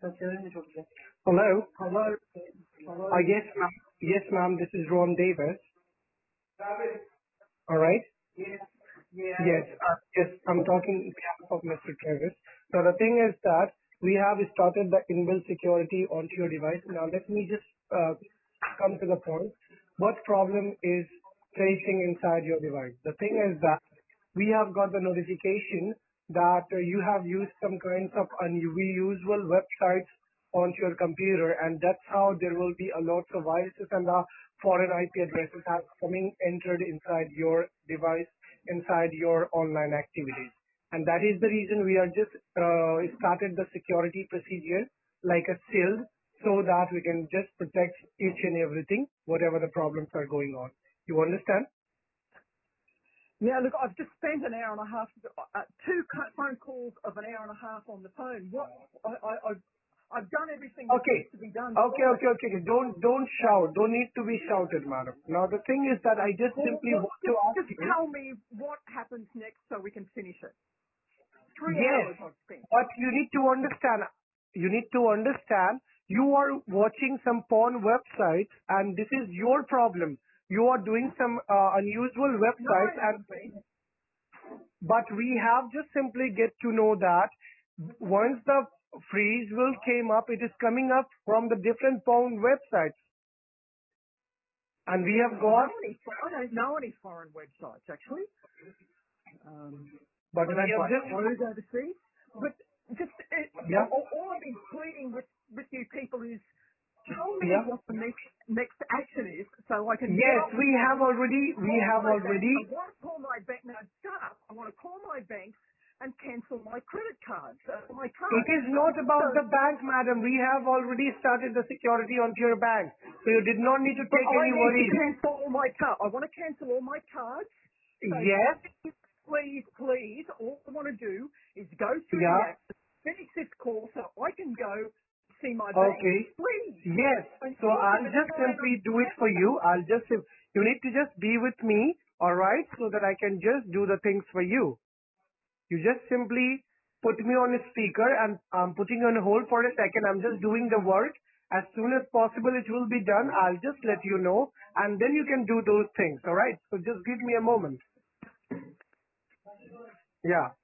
Hello. Hello. Hello. Yes, ma'am. Yes, ma'am. This is Ron Davis. All right. Yeah. Yes. I'm talking on behalf of Mr. Travis. So the thing is that we have started the inbuilt security onto your device. Now let me just come to the point. What problem is facing inside your device? The thing is that we have got the notification that you have used some kinds of unusual websites onto your computer, and that's how there will be a lot of viruses and the foreign IP addresses have coming entered inside your device, inside your online activities. And that is the reason we are just started the security procedure like a shield so that we can just protect each and everything, whatever the problems are going on. You understand? Yeah, look, I've just spent an hour and a half, phone calls of an hour and a half on the phone. I've done everything that Okay. needs to be done. Fine. Okay. Don't shout. Don't need to be shouted, madam. Now the thing is that I just Well, simply want to ask just you. tell me what happens next so we can finish it. 3 hours Yes, I've spent. but you need to understand. You need to understand. You are watching some porn websites, and this is your problem. You are doing some unusual No, I websites, and haven't been. but we have just simply get to know that once the freeze will came up, it is coming up from the different porn websites, and we have got. I don't know any foreign websites actually. But I we don't have buy just. clothes overseas. But just Yeah. all I've been pleading with you people is tell me Yeah. what the next action is so I can get Yes, on the we have phone, already. We call have my bank. already. I want to call my bank. Now, shut up. I want to call my banks and cancel my credit cards, my It cards. is not So, about the bank, madam. We have already started the security onto your bank. So you did not need to but take I any need to worries. cancel all my cards. I want to cancel all my cards. So Yes. please, all I want to do is go through the Yeah. app, finish this call so I can go see my bank. Okay. Please. Yes. And So you're I'll going to just try and simply do it for you. You need to just be with me, alright, so that I can just do the things for you. You just simply put me on a speaker and I'm putting you on hold for a second. I'm just doing the work. As soon as possible it will be done. I'll just let you know and then you can do those things. Alright. So just give me a moment. Yeah.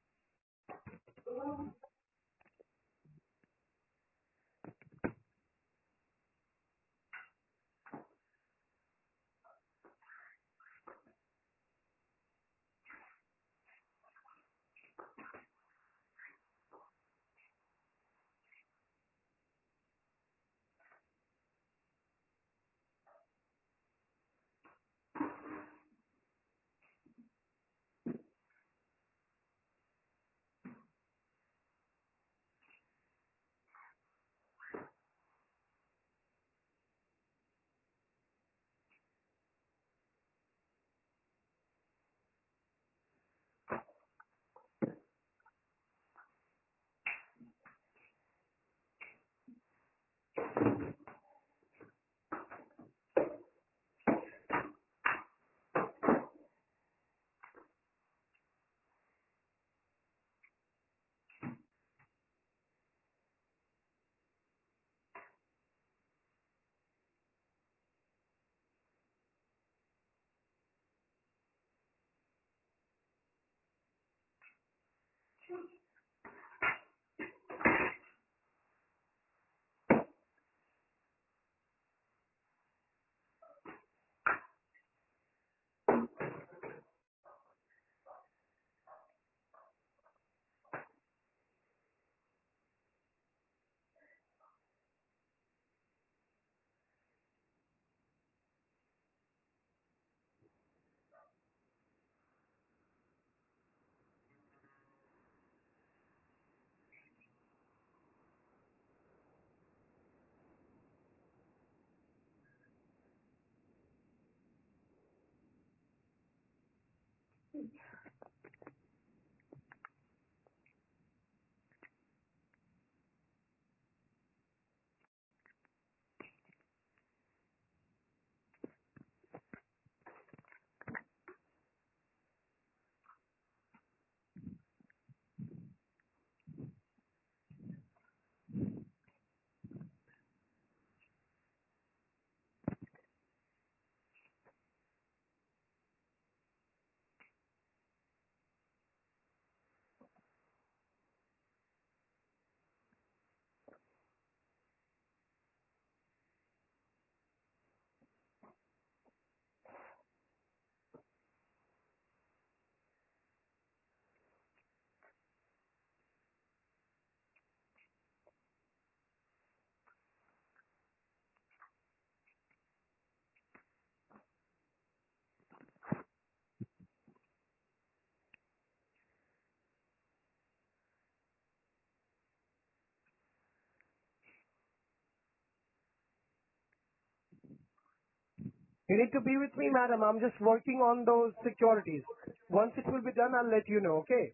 You need to be with me, madam. I'm just working on those securities. Once it will be done, I'll let you know, okay?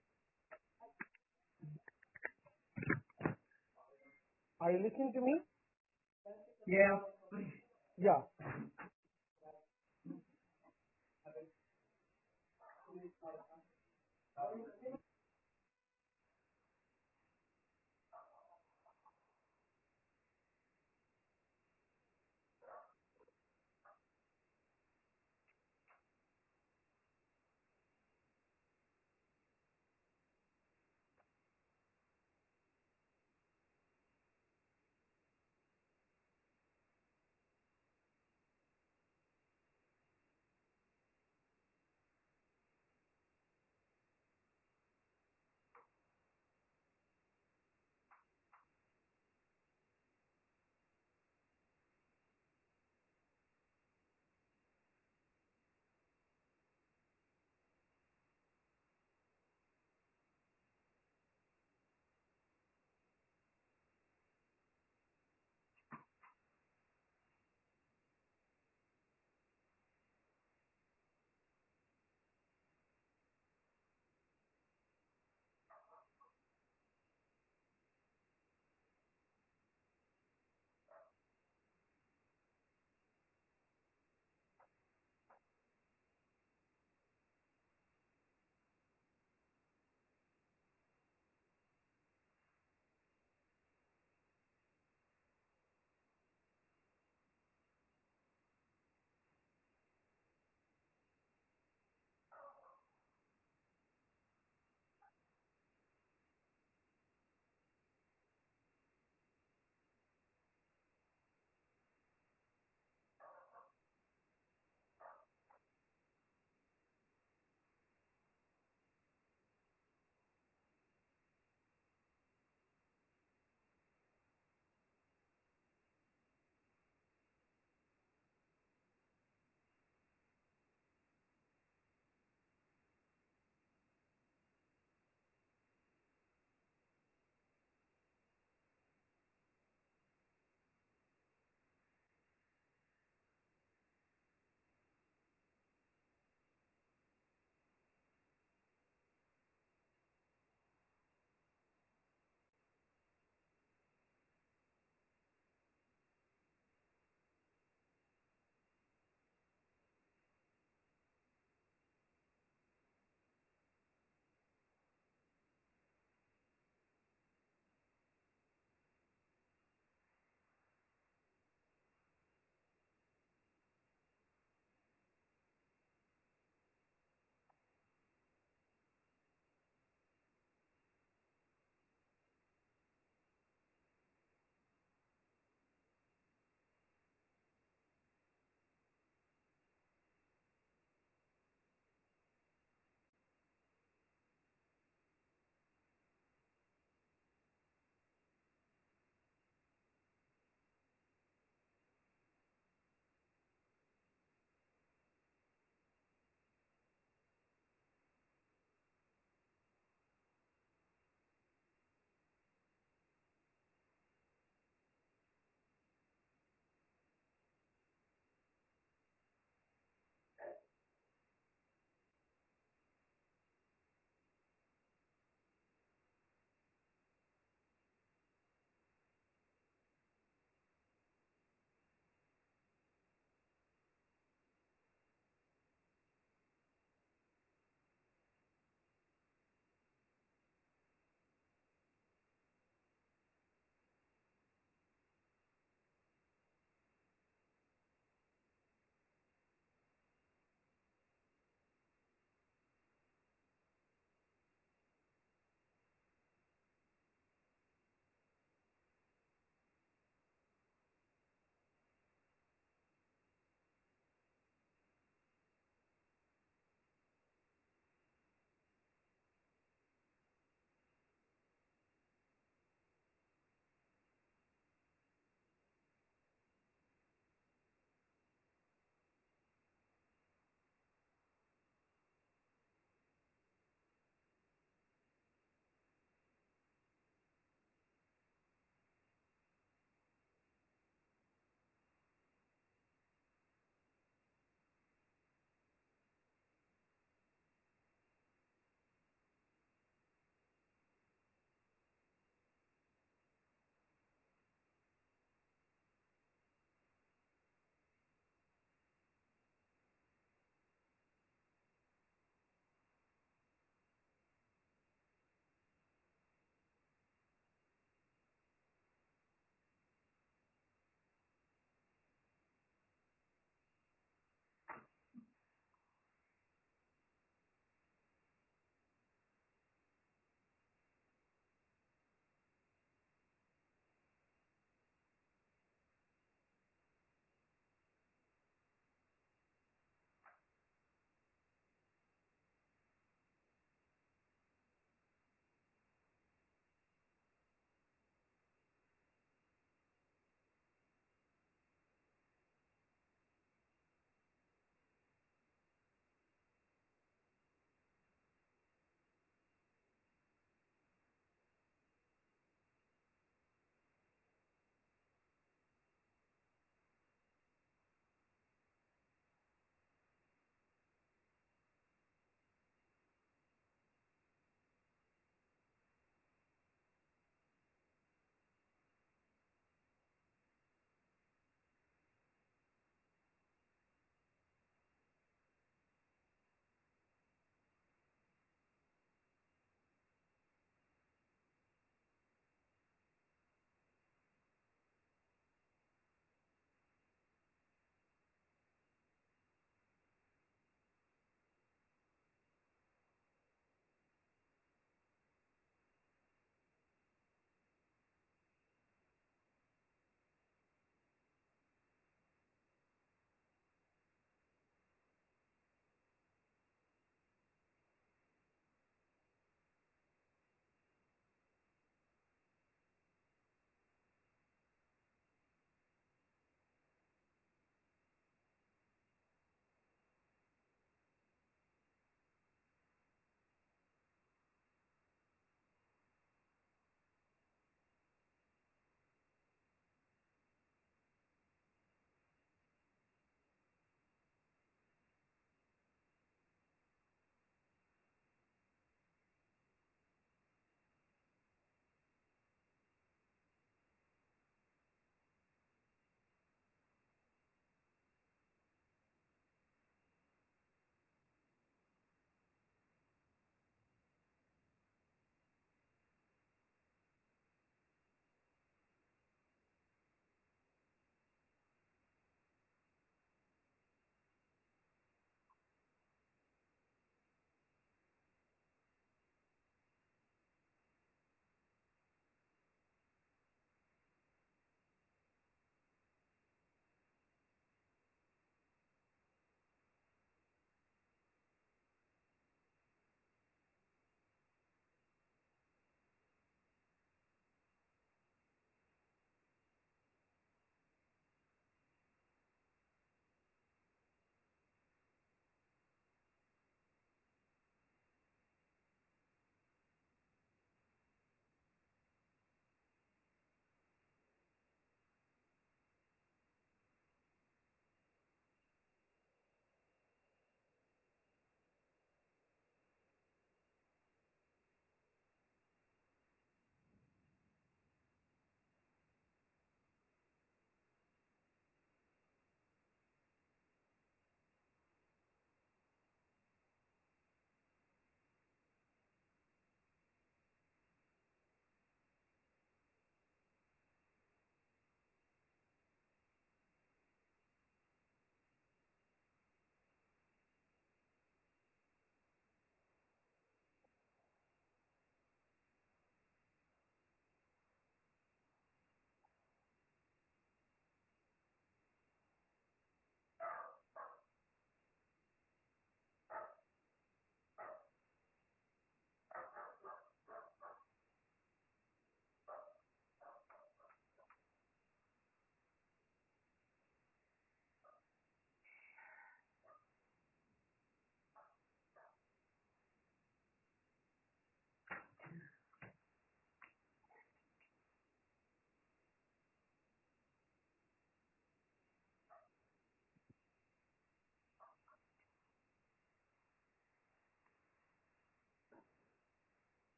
Are you listening to me? Yeah. Yeah.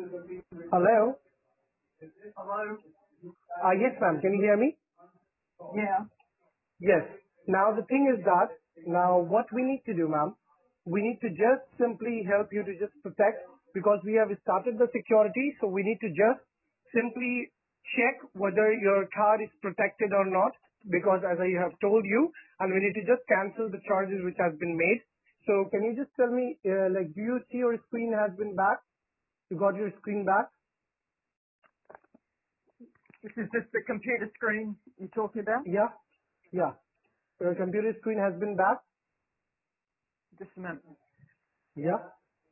Hello? Hello? Yes, ma'am. Can you hear me? Yeah. Yes. Now the thing is that now what we need to do, ma'am, we need to just simply help you to just protect because we have started the security, so we need to just simply check whether your card is protected or not because as I have told you, and we need to just cancel the charges which has been made. So can you just tell me, do you see your screen has been back? You got your screen back? This is just the computer screen you're talking about? Yeah? Yeah. Your computer screen has been back? Just a minute. Yeah.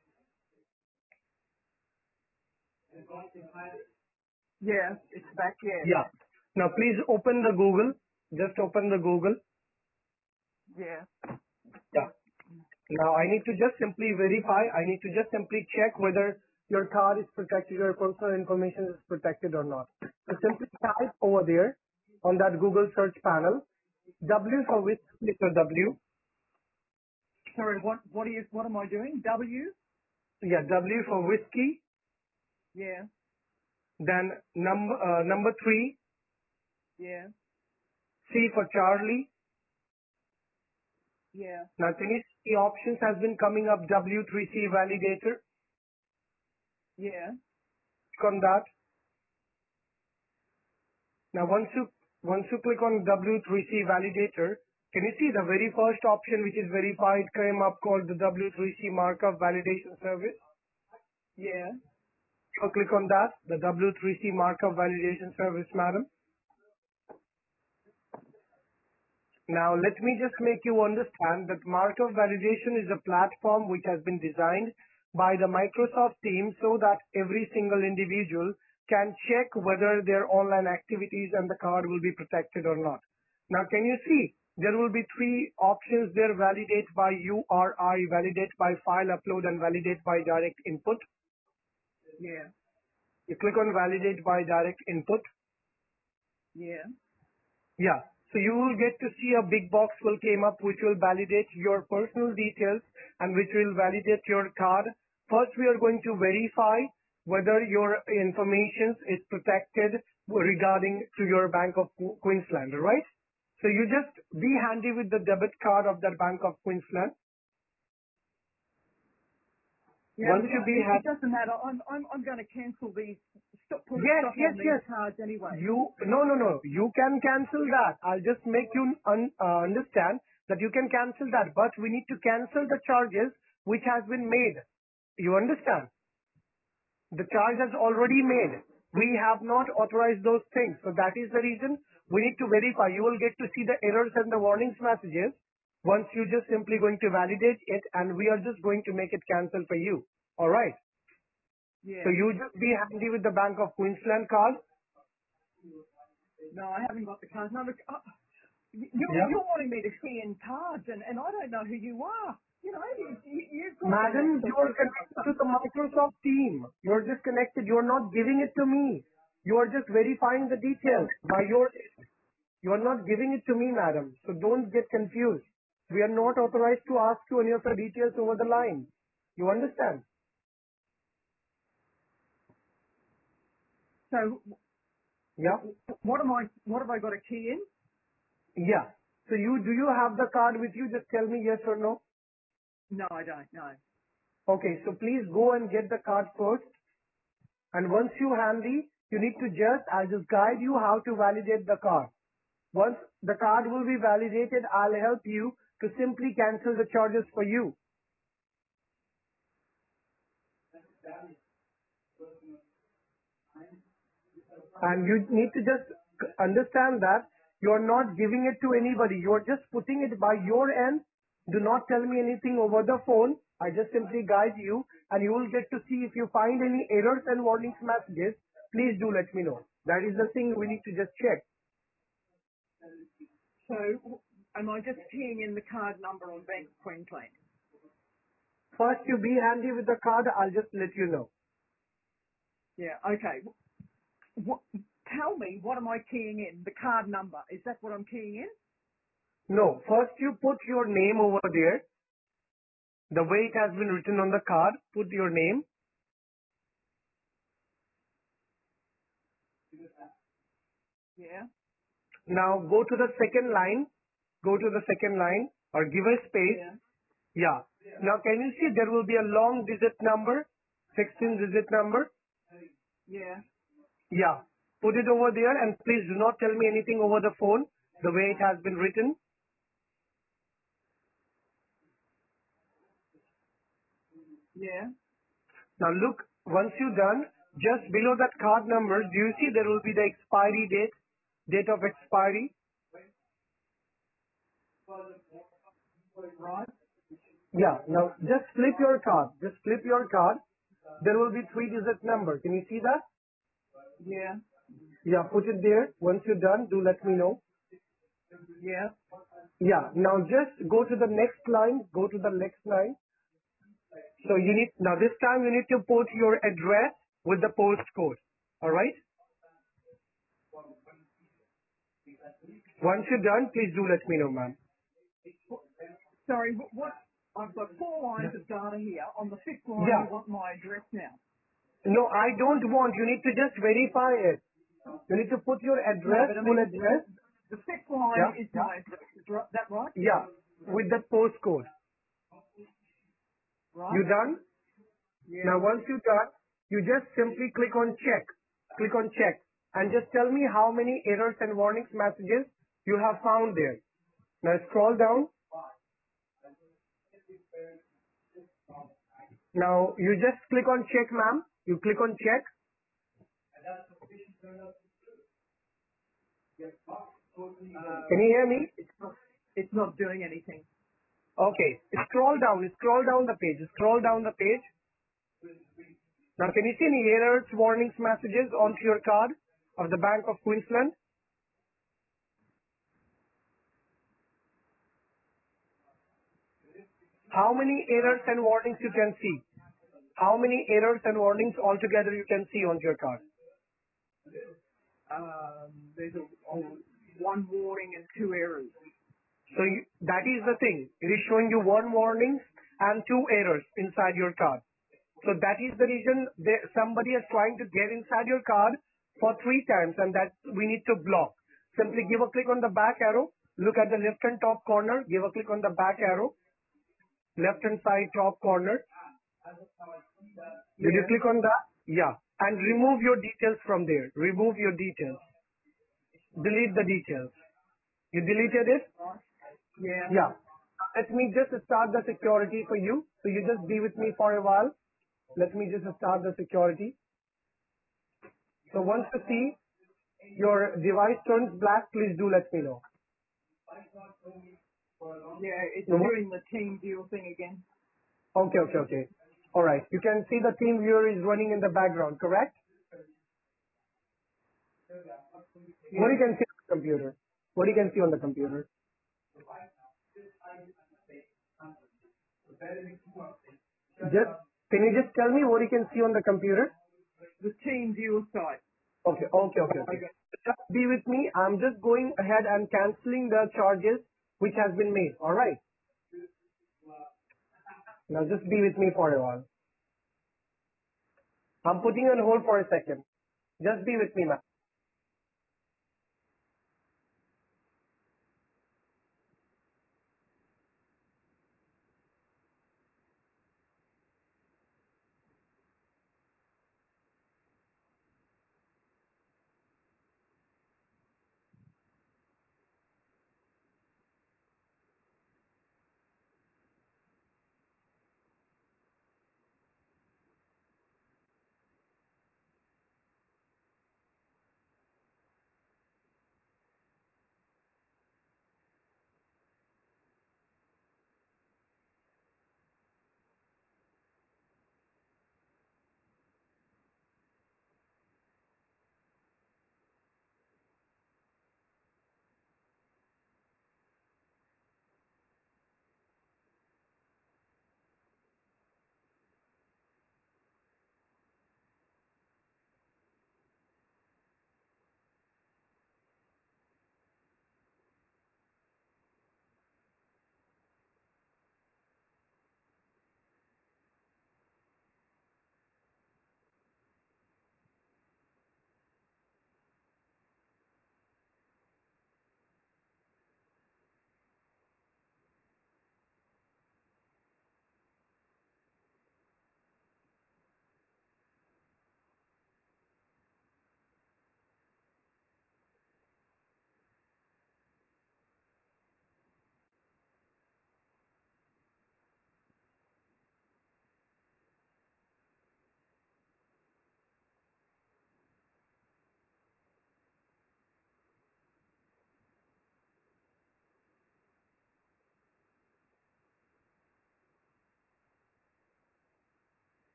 Yeah, it's back, yeah. Yeah. Now please open the Google. Just open the Google. Yeah. Yeah. Now I need to just simply verify. I need to just simply check whether your card is protected, your personal information is protected or not. So simply type over there on that Google search panel. W for which letter W? Sorry, what am I doing? W? Yeah, W for whiskey. Yeah. Then number three. Yeah. C for Charlie. Yeah. Now can you see options has been coming up W3C validator. Yeah. Click on that. Now, once you click on W3C validator, can you see the very first option which is verified came up called the W3C markup validation service? Yeah. So click on that, the W3C markup validation service, madam. Now, let me just make you understand that markup validation is a platform which has been designed by the Microsoft team so that every single individual can check whether their online activities and the card will be protected or not. Now, can you see? There will be three options there: validate by URI, validate by file upload, and validate by direct input. Yeah. You click on validate by direct input. Yeah. Yeah. So you will get to see a big box will came up which will validate your personal details and which will validate your card. First, we are going to verify whether your information is protected regarding to your Bank of Queensland, right? So you just be handy with the debit card of that Bank of Queensland. Yeah, Once look, you be it happy, doesn't matter. I'm going to cancel these, stop putting yes, stuff yes, on these yes. cards anyway. No. You can cancel that. I'll just make you understand that you can cancel that, but we need to cancel the charges which has been made. You understand? The charge has already made. We have not authorized those things. So that is the reason we need to verify. You will get to see the errors and the warnings messages once you just simply going to validate it and we are just going to make it cancel for you. Alright. So Yeah. you just be handy with the Bank of Queensland card. No, I haven't got the cards. No, look, Yeah. you're wanting me to key in cards, and I don't know who you are. You know, you've got the Madam, you network. are connected to the Microsoft team. You are just connected. You are not giving it to me. You are just verifying the details by your. You are not giving it to me, madam. So don't get confused. We are not authorized to ask you any of the details over the line. You understand? So, Yeah? what have I got to key in? Yeah. So do you have the card with you? Just tell me yes or no. No, I don't. No. Okay, so please go and get the card first. And once you handy, you need to I'll just guide you how to validate the card. Once the card will be validated, I'll help you to simply cancel the charges for you. And you need to just understand that you are not giving it to anybody. You are just putting it by your end. Do not tell me anything over the phone. I just simply guide you and you will get to see if you find any errors and warnings messages. Please do let me know. That is the thing we need to just check. So, am I just keying in the card number on Bank of Queensland? First, you be handy with the card. I'll just let you know. Yeah. Okay. What? Tell me, what am I keying in? The card number. Is that what I'm keying in? No, first you put your name over there. The way it has been written on the card, put your name. Yeah. Now go to the second line. Go to the second line or give a space. Yeah. Yeah. Now can you see there will be a long digit number, 16-digit number? Yeah. Yeah. Put it over there and please do not tell me anything over the phone the way it has been written. Yeah. Now look, once you're done, just below that card number, do you see there will be the expiry date, date of expiry? Right. Yeah. Now just flip your card. Just flip your card. There will be 3-digit number. Can you see that? Yeah. Yeah. Put it there. Once you're done, do let me know. Yeah. Yeah. Now just go to the next line. Go to the next line. So you need, now this time you need to put your address with the postcode. Alright? Once you're done, please do let me know, ma'am. Sorry, what? I've got 4 lines of data here. On the 5th line, you Yeah. want my address now. No, I don't want. You need to just verify it. You need to put your No, address, but I full mean, address. the 5th line Yeah. is my address. Is that right? Yeah. With the postcode. Right? You done? Yeah. Now once you done, you just simply click on check. Click on check. And just tell me how many errors and warnings messages you have found there. Now scroll down. Now you just click on check, ma'am. You click on check. Can you hear me? It's not doing anything. Okay. Scroll down. Scroll down the page. Scroll down the page. Now can you see any errors, warnings, messages onto your card of the Bank of Queensland? How many errors and warnings you can see? How many errors and warnings altogether you can see on your card? There's one warning and 2 errors. So that is the thing. It is showing you one warning and 2 errors inside your card. So that is the reason somebody is trying to get inside your card for 3 times and that we need to block. Simply give a click on the back arrow. Look at the left hand top corner. Give a click on the back arrow. Left hand side top corner. Did you Yeah. click on that? Yeah. And remove your details from there. Remove your details. Delete the details. You deleted it? Right? Yeah. Yeah. Let me just start the security for you. So you just be with me for a while. Let me just start the security. So once you see your device turns black, please do let me know. Yeah, it's No? doing the team viewer thing again. Okay, okay, okay. All right. You can see the team viewer is running in the background, correct? What you Yeah. can see on the computer? What you can see on the computer? Just can you just tell me what you can see on the computer? The team viewer site. Okay, okay, okay, okay. Okay. Just be with me. I'm just going ahead and canceling the charges which has been made. All right. Now just be with me for a while. I'm putting on hold for a second. Just be with me, ma'am.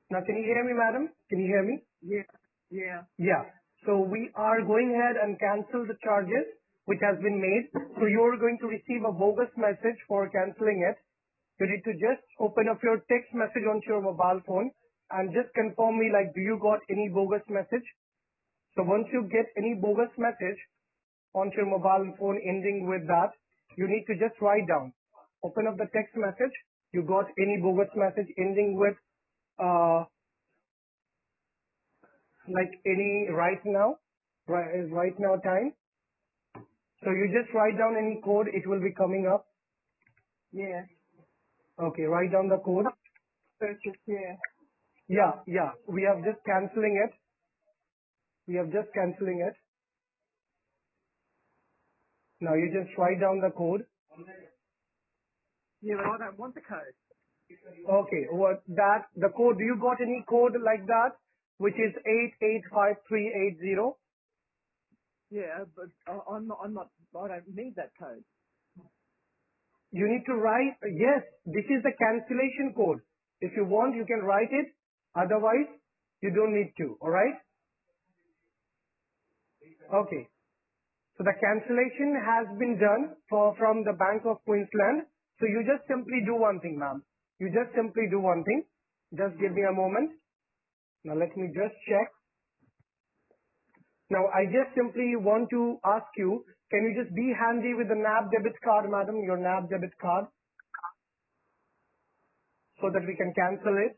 Now, can you hear me, madam? Can you hear me? Yeah. Yeah. Yeah. So we are going ahead and cancel the charges which has been made. So you're going to receive a bogus message for canceling it. You need to just open up your text message onto your mobile phone and just confirm me like, do you got any bogus message? So once you get any bogus message onto your mobile phone ending with that, you need to just write down. Open up the text message. You got any bogus message ending with like any right now, right now time. So you just write down any code, it will be coming up. Yeah. Okay, write down the code. Purchase. Yeah. Yeah, we have just canceling it. We have just canceling it. Now you just write down the code. Yeah, but I don't want the code. Okay, what that, the code, do you got any code like that, which is 885380? Yeah, but I'm not, I don't need that code. You need to write, yes, this is the cancellation code. If you want, you can write it. Otherwise, you don't need to, alright? Okay. So the cancellation has been done from the Bank of Queensland. So you just simply do one thing, ma'am. You just simply do one thing. Just give me a moment. Now let me just check. Now I just simply want to ask you, can you just be handy with the NAB debit card, madam, your NAB debit card, so that we can cancel it?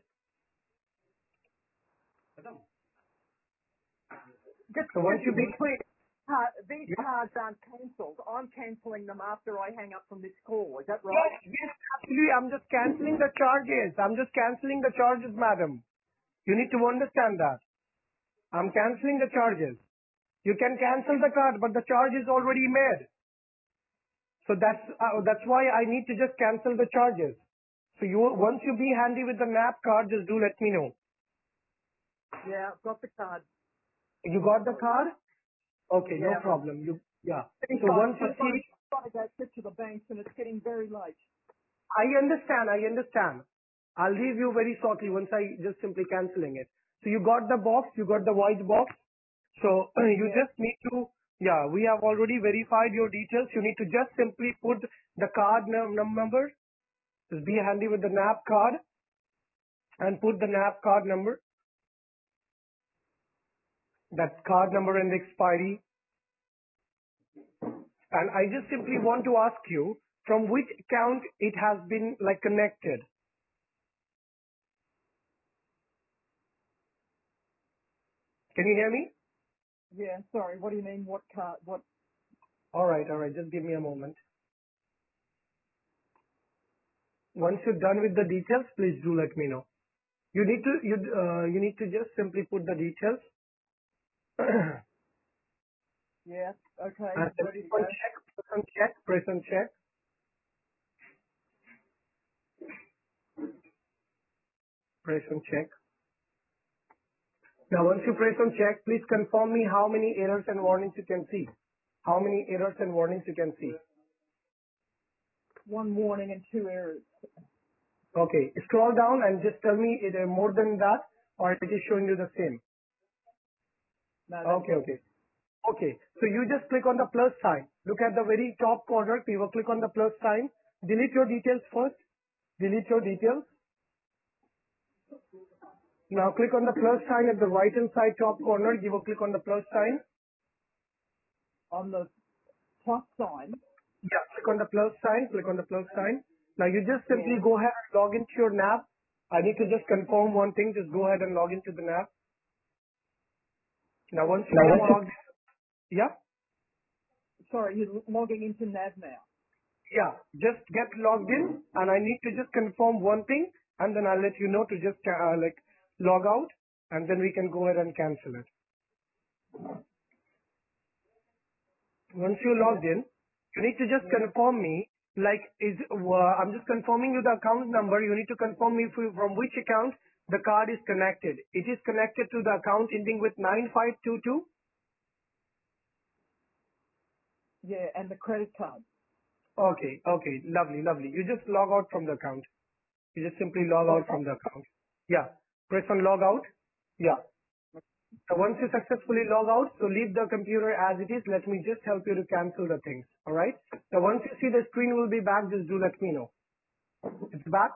So once Just you to be be, clear, these yeah. cards aren't cancelled. I'm cancelling them after I hang up from this call. Is that Yes, right? yes, absolutely. I'm just canceling the charges. I'm just canceling the charges, madam. You need to understand that. I'm canceling the charges. You can cancel the card, but the charge is already made. So that's why I need to just cancel the charges. So you once you be handy with the NAP card, just do let me know. Yeah, I've got the card. You got the card? Okay, no Yeah. problem. Yeah. It's So got, once you see, got to go sit to the banks and it's getting very late. I understand. I'll leave you very shortly once I just simply canceling it. So you got the box, you got the white box. So you Yeah. just need to, yeah, we have already verified your details. You need to just simply put the card number. Just be handy with the NAP card and put the NAP card number, that card number and the expiry. And I just simply want to ask you from which account it has been like connected. Can you hear me? Yeah, sorry. What do you mean? What card? What? All right. Just give me a moment. Once you're done with the details, please do let me know. You need to just simply put the details Yeah. Okay. and Ready to press go. on check, press on check. Now once you press on check, please confirm me how many errors and warnings you can see. How many errors and warnings you can see. One warning and two errors. Okay, scroll down and just tell me it more than that or it is showing you the same. No, that's Okay, all. okay. Okay, so you just click on the plus sign. Look at the very top corner, you will click on the plus sign. Delete your details first. Delete your details. Now click on the plus sign at the right hand side top corner. You will click on the plus sign. On the plus sign. Yeah, click on the plus sign. Click on the plus sign. Now you just Yeah. simply go ahead and log into your NAV. I need to just confirm one thing. Just go ahead and log into the NAV. Now once you get logged, yeah, Sorry, you're logging into NAV now. yeah, just get logged in and I need to just confirm one thing and then I'll let you know to just like log out and then we can go ahead and cancel it. Once you Yeah. logged in, you need to just Yeah. confirm me like I'm just confirming you the account number. You need to confirm me from which account the card is connected. It is connected to the account ending with 9522. Yeah, and the credit card. Okay, lovely. You just log out from the account. You just simply log Oh, out from the account. Yeah. Press on log out. Yeah. So once you successfully log out, so leave the computer as it is. Let me just help you to cancel the things. All right. So once you see the screen will be back, just do let me know. It's back.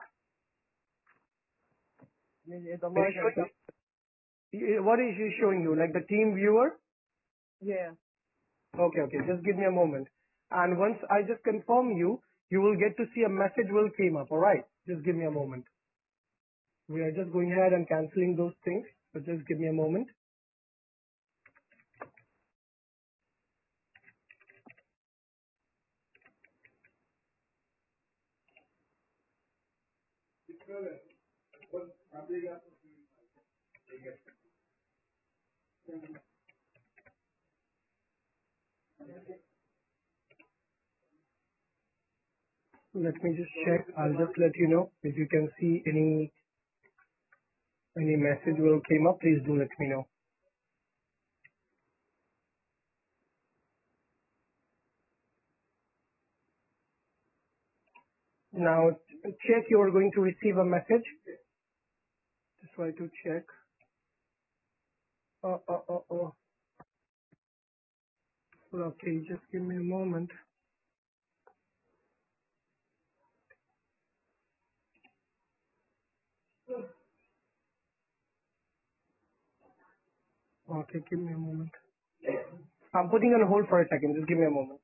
Yeah, the Are you logo. showing, what is it showing you? Like the team viewer? Yeah. Okay, okay. Just give me a moment. And once I just confirm you, you will get to see a message will came up. All right. Just give me a moment. We are just going ahead and canceling those things. So just give me a moment. Let me just check. I'll just let you know if you can see any message will came up. Please do let me know. Now check. You are going to receive a message. Just try to check. Oh. Okay, just give me a moment. Okay, give me a moment. I'm putting on hold for a second. Just give me a moment.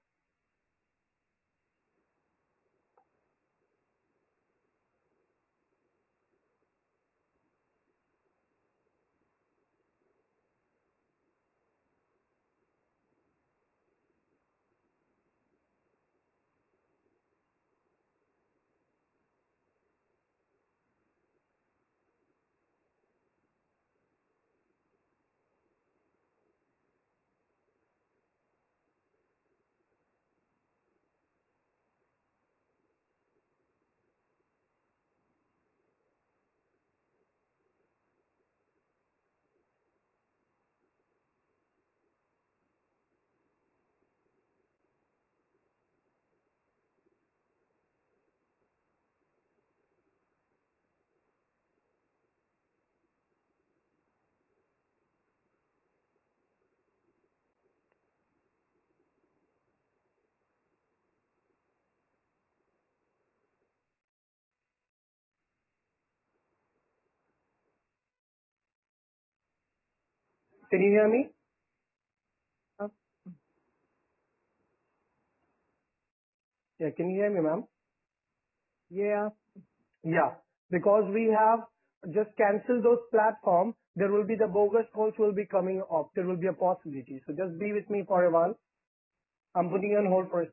Can you hear me? Uh, Yeah, can you hear me, ma'am? yeah. Yeah, because we have just canceled those platforms, there will be the bogus calls will be coming up. There will be a possibility. So just be with me for a while. I'm putting you on hold for a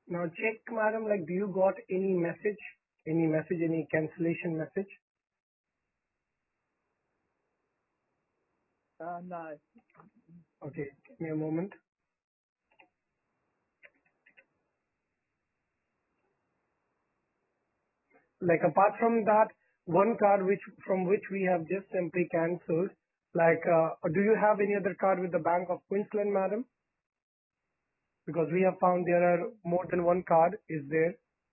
Now check, madam, like, do you got any message? Any cancellation message? No. Okay, give me a moment. Like, apart from that one card from which we have just simply cancelled, like, do you have any other card with the Bank of Queensland, madam? Because we have found there are more than one card is there.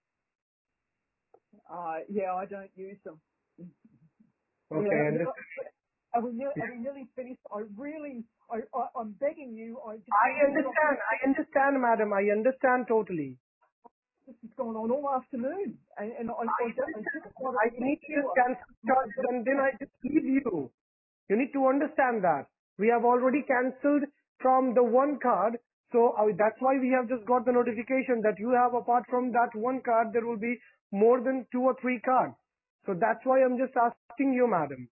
Yeah, I don't use them. Okay, Yeah, and are we nearly finished? I'm begging you. I just I want to get off. understand, madam. I understand totally. This has gone on all afternoon, and I just want I to make need to just sure. cancel charges and then I just leave you. You need to understand that. We have already cancelled from the one card. So that's why we have just got the notification that you have, apart from that one card, there will be more than 2 or 3 cards. So that's why I'm just asking you, madam.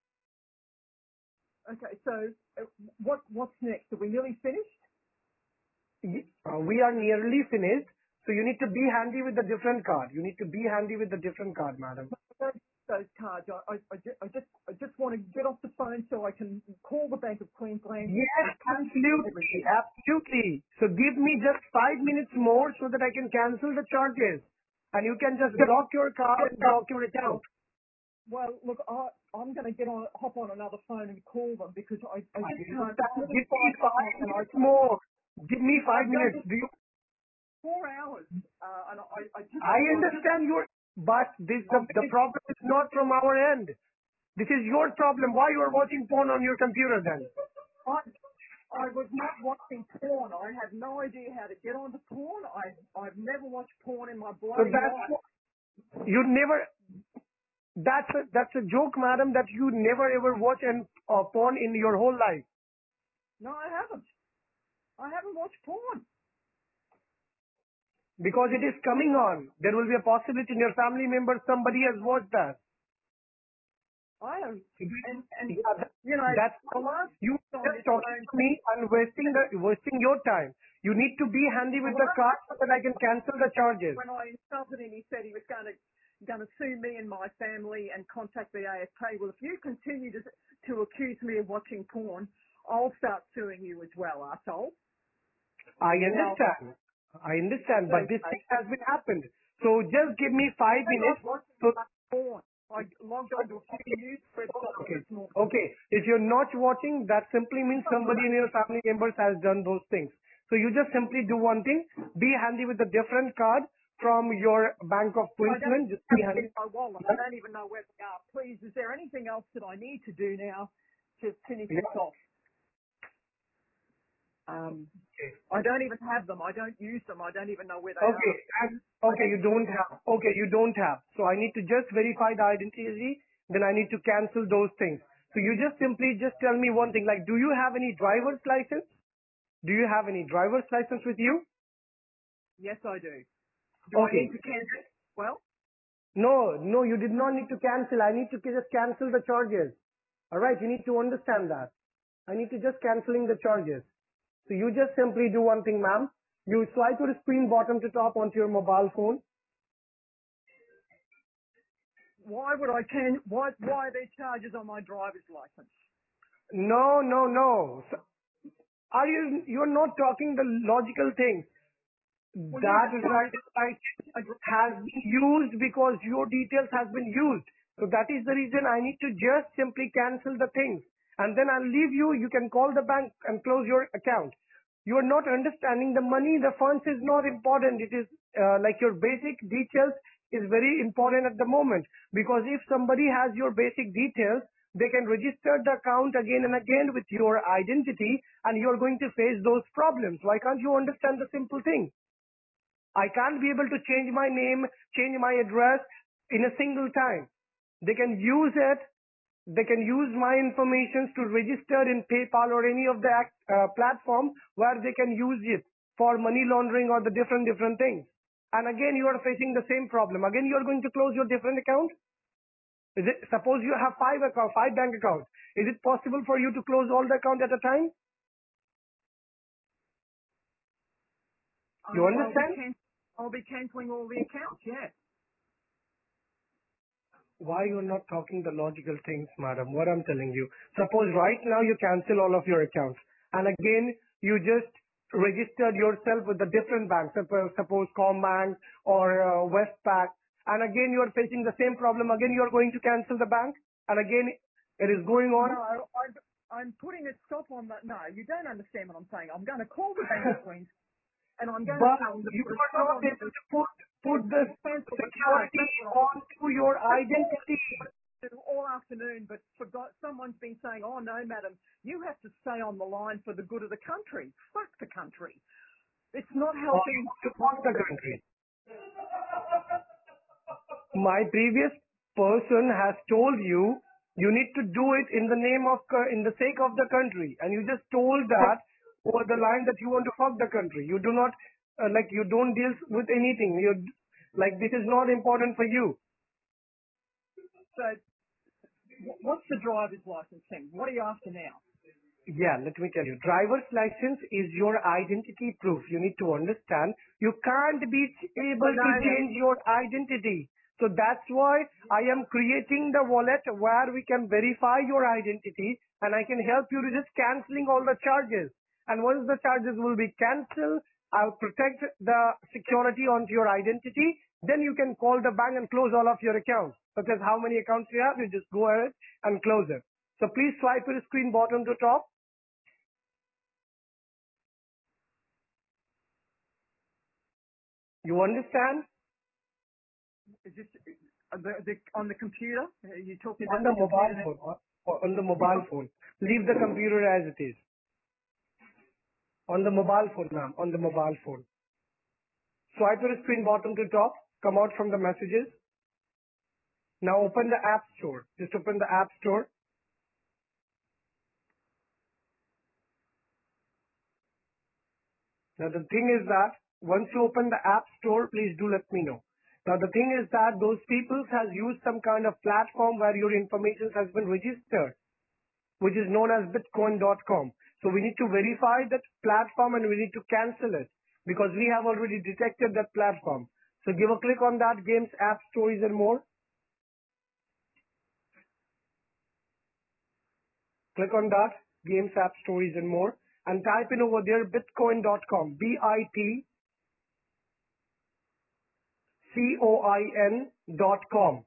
Okay, so what's next? Are we nearly finished? We are nearly finished. So you need to be handy with the different card. You need to be handy with the different card, madam. I don't use those cards. I just want to get off the phone so I can call the Bank of Queensland. Yes, absolutely, absolutely. So give me just 5 minutes more so that I can cancel the charges. And you can just block your card and block your account. Well, look, I'm going to hop on another phone and call them because I just can't. Give me 5 minutes more. Give me 5 minutes. Do you? 4 hours, and I just. I understand your, but the problem is not from our end. This is your problem. Why you are watching porn on your computer then? I, I was not watching porn. I had no idea how to get onto porn. I've never watched porn in my So bloody that's life. you never. That's a joke, madam. That you never ever watch and porn in your whole life. No, I haven't. I haven't watched porn. Because it is coming on. There will be a possibility in your family member somebody has watched that. I have, and Yeah, that's the last you on just this talking phone. to me and wasting your time. You need to be handy with the card so that I can cancel the charges. When I insulted him, he said he was going to sue me and my family and contact the AFP. Well, if you continue to accuse me of watching porn, I'll start suing you as well, arsehole. I Now, understand. I understand, but this okay. thing has been happened. So just give me 5 minutes. I'm not So watching porn. I logged on to a few news websites okay, this morning. okay. If you're not watching, that simply means somebody in your family members has done those things. So you just simply do one thing: be handy with a different card from your Bank of I don't Queensland. Just be have it handy. in my wallet. I don't even know where they are. Please, is there anything else that I need to do now to finish Yeah. this off? I don't even have them. I don't use them. I don't even know where they Okay. are. Okay, you don't have. Okay, you don't have. So I need to just verify the identity, then I need to cancel those things. So you just simply just tell me one thing, like, do you have any driver's license? Do you have any driver's license with you? Yes, I do. Do I Okay. need to cancel? Well, No, no, you did not need to cancel. I need to just cancel the charges. Alright, you need to understand that. I need to just canceling the charges. So you just simply do one thing, ma'am. You swipe your screen bottom to top onto your mobile phone. why would I can? Why are there charges on my driver's license? No, no, no. So, you're not talking the logical things. Well, you That just told me driver's license has been used because your details has been used. So that is the reason I need to just simply cancel the things. And then I'll leave you. You can call the bank and close your account. You are not understanding the money, the funds is not important. It is like your basic details is very important at the moment. Because if somebody has your basic details, they can register the account again and again with your identity and you're going to face those problems. Why can't you understand the simple thing? I can't be able to change my name, change my address in a single time. They can use it. They can use my information to register in PayPal or any of the platform where they can use it for money laundering or the different things. And again, you are facing the same problem. Again, you are going to close your different account. Is it? Suppose you have five bank accounts. Is it possible for you to close all the account at a time? You I'll be understand? I'll be cancelling all the accounts, yeah. Why you're not talking the logical things, madam? What I'm telling you. Suppose right now you cancel all of your accounts, and again you just registered yourself with a different bank, suppose Combank or Westpac, and again you are facing the same problem. Again you are going to cancel the bank, and again it is going on. No, I'm putting a stop on that. No, you don't understand what I'm saying. I'm going to call the Bank of Queensland and I'm going But to tell them to you put a are stop not on able to put the cancel the card. security onto your identity. All afternoon, but someone's been saying, oh no, madam, you have to stay on the line for the good of the country. Fuck the country. It's not Or helping. you support the country. My previous person has told you you need to do it in the name of in the sake of the country, and you just told that over the line that you want to fuck the country. You do not like you don't deal with anything. You like this is not important for you. So, what's the driver's license thing? What are you after now? Yeah, let me tell you. Driver's license is your identity proof. You need to understand. You can't be able to change your identity. So that's why I am creating the wallet where we can verify your identity and I can help you to just cancelling all the charges. And once the charges will be cancelled, I'll protect the security onto your identity. Then you can call the bank and close all of your accounts. Such as how many accounts you have, you just go ahead and close it. So please swipe your screen bottom to top. You understand? Is this on the computer? Are you talking On about the the mobile computer? phone. On the mobile phone. Leave the computer as it is. On the mobile phone, ma'am. On the mobile phone. Swipe your screen bottom to top. Come out from the messages. Now open the App Store. Just open the App Store. Now the thing is that once you open the App Store, please do let me know. Now the thing is that those people has used some kind of platform where your information has been registered, which is known as bitcoin.com. So we need to verify that platform and we need to cancel it because we have already detected that platform. So give a click on that games, app, stories and more. Click on that games, app, stories and more and type in over there bitcoin.com, bitcoin.com.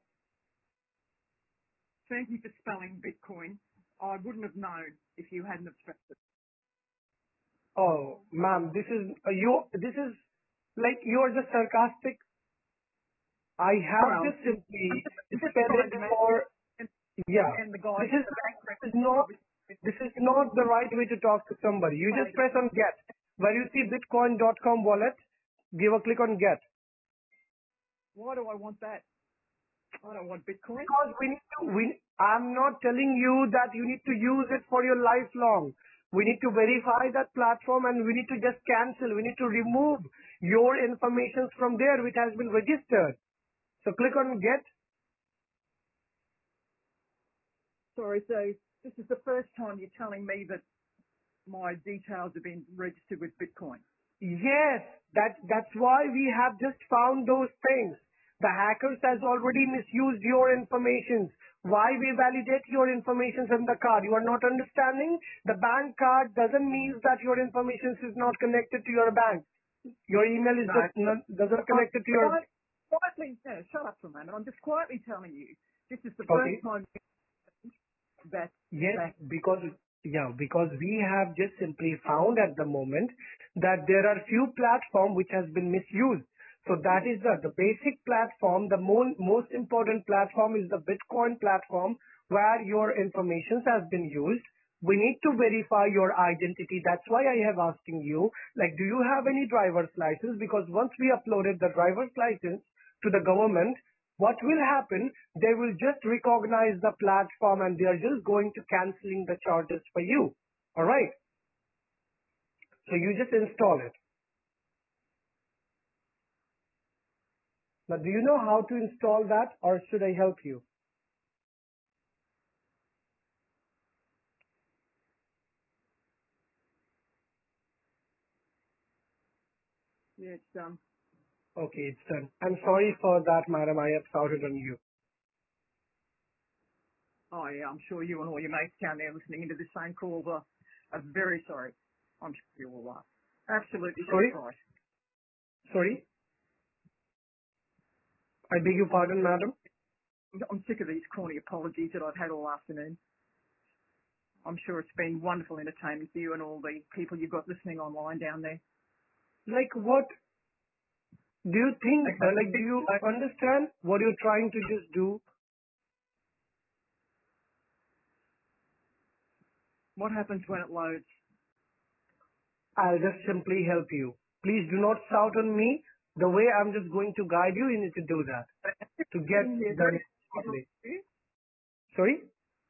Thank you for spelling Bitcoin. I wouldn't have known if you hadn't have spelled it. Oh, ma'am, this is this is like you're just sarcastic. I have Well, just simply just spelled trying it to make for yeah. and the guy This is not the right way to talk to somebody. You just press on get. Where you see bitcoin.com wallet, give a click on get. why do I want that? I don't want Bitcoin. Because I'm not telling you that you need to use it for your lifelong. We need to verify that platform and we need to just cancel. We need to remove your information from there which has been registered. So click on get. Sorry, so this is the first time you're telling me that my details have been registered with Bitcoin. Yes, that's why we have just found those things. The hackers has already misused your information. Why we validate your information in the card? You are not understanding. The bank card doesn't mean that your information is not connected to your bank. Your email is No. just not, doesn't I'm connected to your. quietly, no, shut up for a moment. I'm just quietly telling you this is the first Okay. time that Yes, that because we have just simply found at the moment that there are few platform which has been misused. So that is the basic platform. The most important platform is the Bitcoin platform where your information has been used. We need to verify your identity. That's why I have asking you, like, do you have any driver's license? Because once we uploaded the driver's license to the government, what will happen? They will just recognize the platform and they are just going to canceling the charges for you. All right. So you just install it. Now, do you know how to install that or should I help you? yeah, it's Okay, it's done. I'm sorry for that, madam. I have shouted on you. Oh yeah, I'm sure you and all your mates down there listening into this same call are very sorry. I'm sure you all are. Absolutely Sorry? surprised. Sorry? I beg your pardon, madam? I'm sick of these corny apologies that I've had all afternoon. I'm sure it's been wonderful entertainment for you and all the people you've got listening online down there. Like what? Do you think, do you understand what you're trying to just do? What happens when it loads? I'll just simply help you. Please do not shout on me. The way I'm just going to guide you, you need to do that to get Sitting here, done properly. Sorry?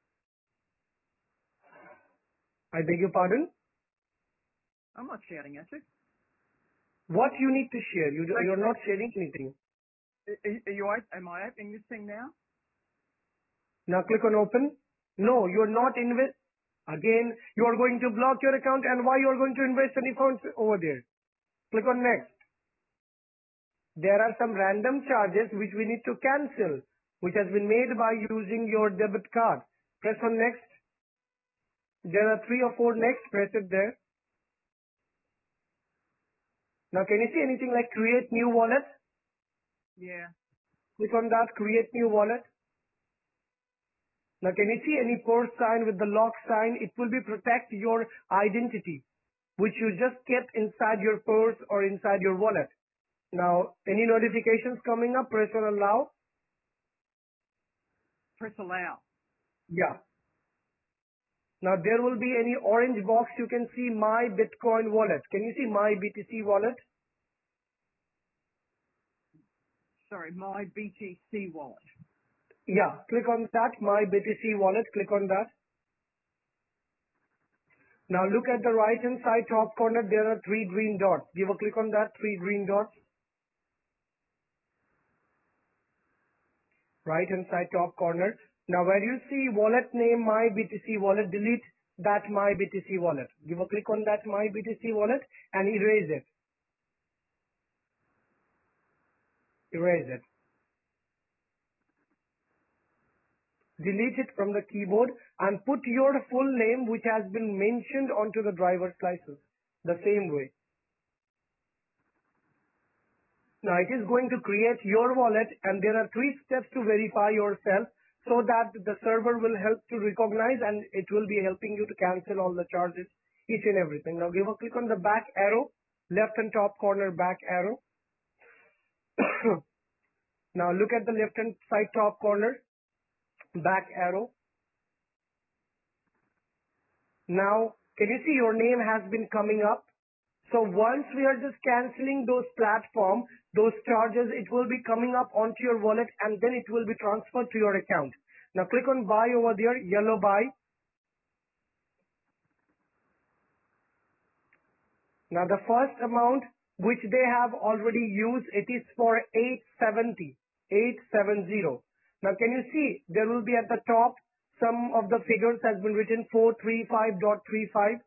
I beg your pardon? I'm not shouting at you. What you need to share? You're not sharing anything. Am I opening this thing now? Now click on open. No, you're not invest. Again, you are going to block your account and why you are going to invest any funds over there. Click on next. There are some random charges which we need to cancel, which has been made by using your debit card. Press on next. There are 3 or 4 next. Press it there. Now can you see anything like create new wallet? Yeah. Click on that, create new wallet. Now can you see any purse sign with the lock sign? It will be protect your identity, which you just kept inside your purse or inside your wallet. Now, any notifications coming up, press on allow. Press allow. Yeah. Now there will be any orange box. You can see my Bitcoin wallet. Can you see my BTC wallet? Sorry, my BTC wallet. Yeah. Click on that, my BTC wallet. Click on that. Now look at the right hand side top corner. There are 3 green dots. Give a click on that, 3 green dots. Right hand side top corner. Now where you see wallet name my BTC wallet, delete that my BTC wallet. Give a click on that my BTC wallet and erase it. Erase it. Delete it from the keyboard and put your full name which has been mentioned onto the driver's license. The same way. Now it is going to create your wallet and there are 3 steps to verify yourself so that the server will help to recognize and it will be helping you to cancel all the charges, each and everything. Now give a click on the back arrow, left and top corner back arrow. Now look at the left hand side top corner, back arrow. Now can you see your name has been coming up? So once we are just canceling those platform, those charges, it will be coming up onto your wallet and then it will be transferred to your account. Now click on buy over there, yellow buy. Now the first amount which they have already used, it is for 870, 870. Now can you see there will be at the top some of the figures has been written 435.35.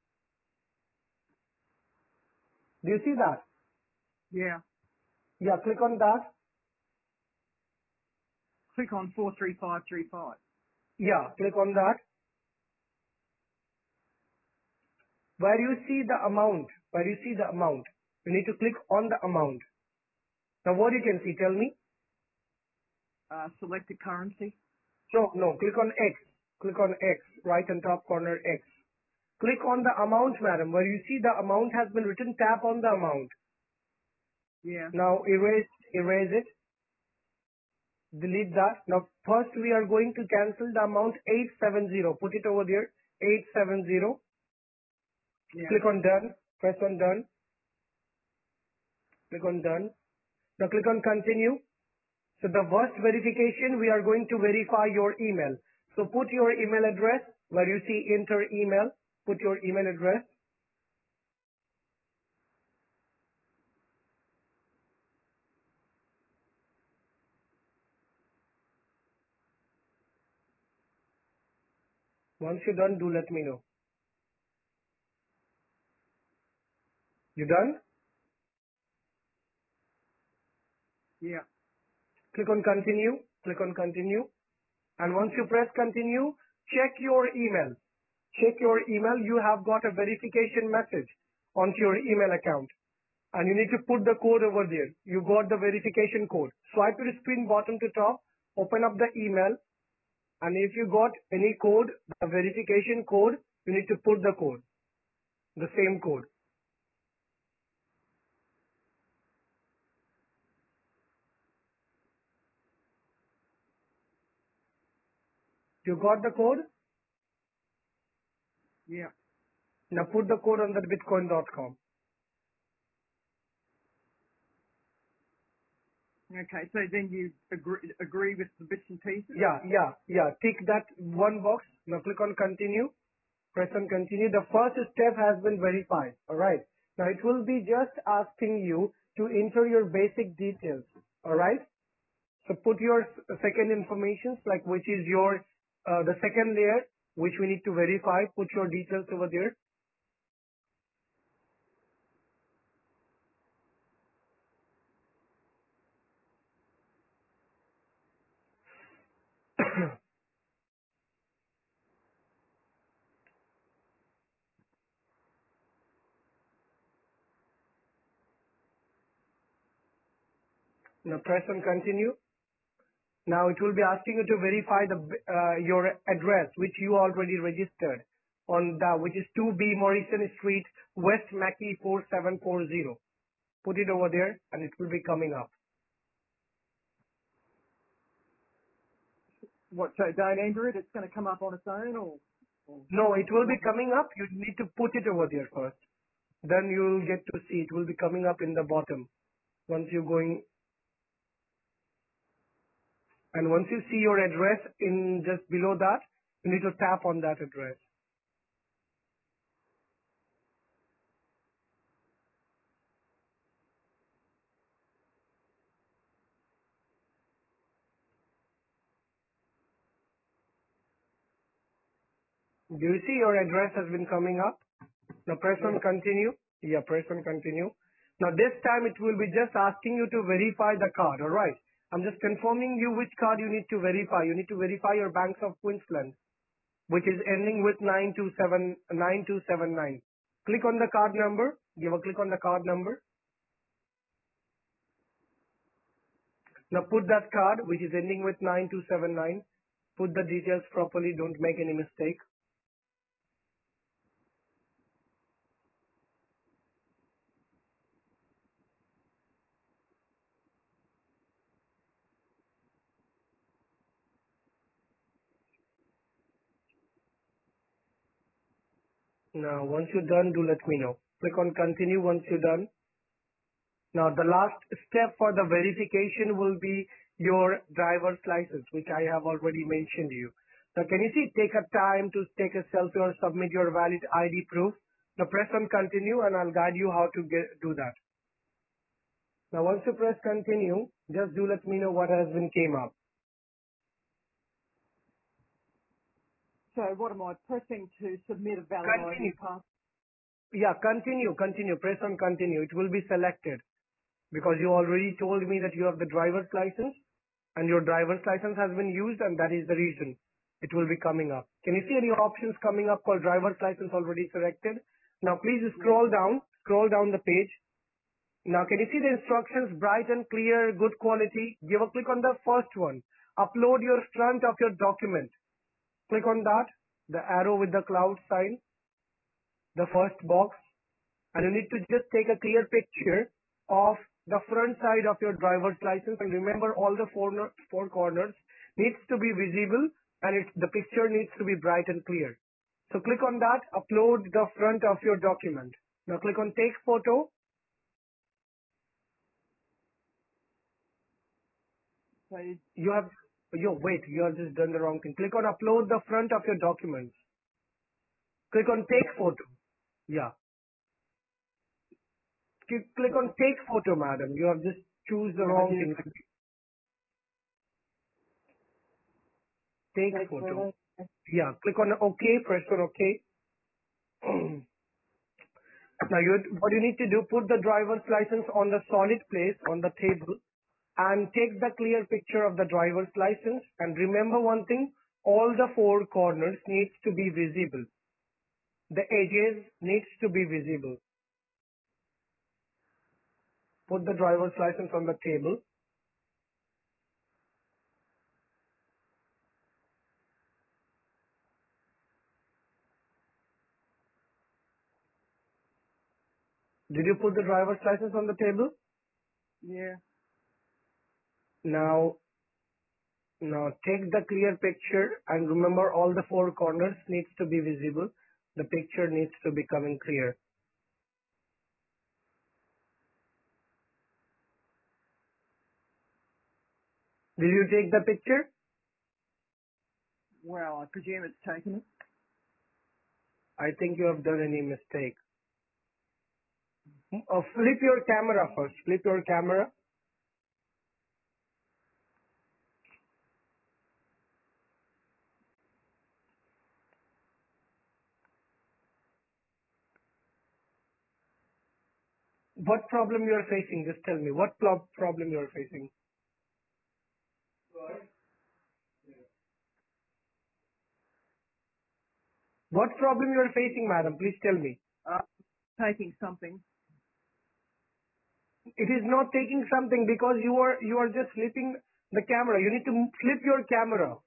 Do you see that? Yeah. Yeah, click on that. Click on 43535. Yeah, click on that. Where you see the amount, you need to click on the amount. Now what you can see, tell me? Select a currency. No, click on X. Click on X, right on top corner X. Click on the amount, madam. Where you see the amount has been written, tap on the amount. Yeah. Now erase it, delete that. Now first we are going to cancel the amount 870. Put it over there, 870. Yeah. Click on done, press on done, click on done. Now click on continue. So the first verification, we are going to verify your email. So put your email address where you see enter email. Put your email address. Once you're done, do let me know. You done? Yeah. Click on continue. Click on continue. And once you press continue, check your email. Check your email. You have got a verification message onto your email account. And you need to put the code over there. You got the verification code. Swipe your screen bottom to top. Open up the email. And if you got any code, the verification code, you need to put the code. The same code. You got the code? Yeah. Now put the code on the bitcoin.com. Okay. So then you agree with the bits and pieces? Yeah. Tick that one box. Now click on continue. Press on continue. The first step has been verified. Alright. Now it will be just asking you to enter your basic details. Alright. So put your second information, like which is your, the second layer, which we need to verify. Put your details over there. Now press on continue. Now it will be asking you to verify your address, which you already registered on the, which is 2B Morrison Street, West Mackay 4740. Put it over there and it will be coming up. What, so don't enter it, it's going to come up on its own or No, it will be coming up. You need to put it over there first. Then you'll get to see it will be coming up in the bottom. Once you're going, and once you see your address in just below that, you need to tap on that address. Do you see your address has been coming up? Now press on continue. Yeah, press on continue. Now this time it will be just asking you to verify the card. Alright. I'm just confirming you which card you need to verify. You need to verify your Banks of Queensland, which is ending with 9279. Click on the card number. Give a click on the card number. Now put that card, which is ending with 9279. Put the details properly. Don't make any mistake. Now, once you're done, do let me know. Click on continue once you're done. Now, the last step for the verification will be your driver's license, which I have already mentioned to you. Now, can you see, take a time to take a selfie or submit your valid ID proof. Now, press on continue and I'll guide you how to do that. Now, once you press continue, just do let me know what has been came up. so what am I pressing to submit a valid ID Continue. pass? Yeah, continue. Press on continue. It will be selected because you already told me that you have the driver's license and your driver's license has been used and that is the reason it will be coming up. Can you see any options coming up called driver's license already selected? Now please scroll down the page. Now can you see the instructions bright and clear, good quality? Give a click on the first one. Upload your front of your document. Click on that, the arrow with the cloud sign, the first box, and you need to just take a clear picture of the front side of your driver's license, and remember all the four corners needs to be visible and the picture needs to be bright and clear. So click on that, upload the front of your document. Now click on take photo. So You have just done the wrong thing. Click on upload the front of your documents. Click on take photo. Yeah. Click on take photo, madam. You have just choose the wrong thing. Take photo. Yeah, click on OK, press on OK. Now what you need to do, put the driver's license on the solid place on the table and take the clear picture of the driver's license. And remember one thing, all the four corners needs to be visible. The edges needs to be visible. Put the driver's license on the table. Did you put the driver's license on the table? Yeah. Now take the clear picture and remember all the four corners needs to be visible. The picture needs to be coming clear. Did you take the picture? Well, I presume it's taken it. I think you have done any mistake. Flip your camera first. Flip your camera. What problem you are facing? Just tell me. What problem you are facing? What problem you are facing, madam? Please tell me. Taking something. It is not taking something because you are just flipping the camera. You need to flip your camera.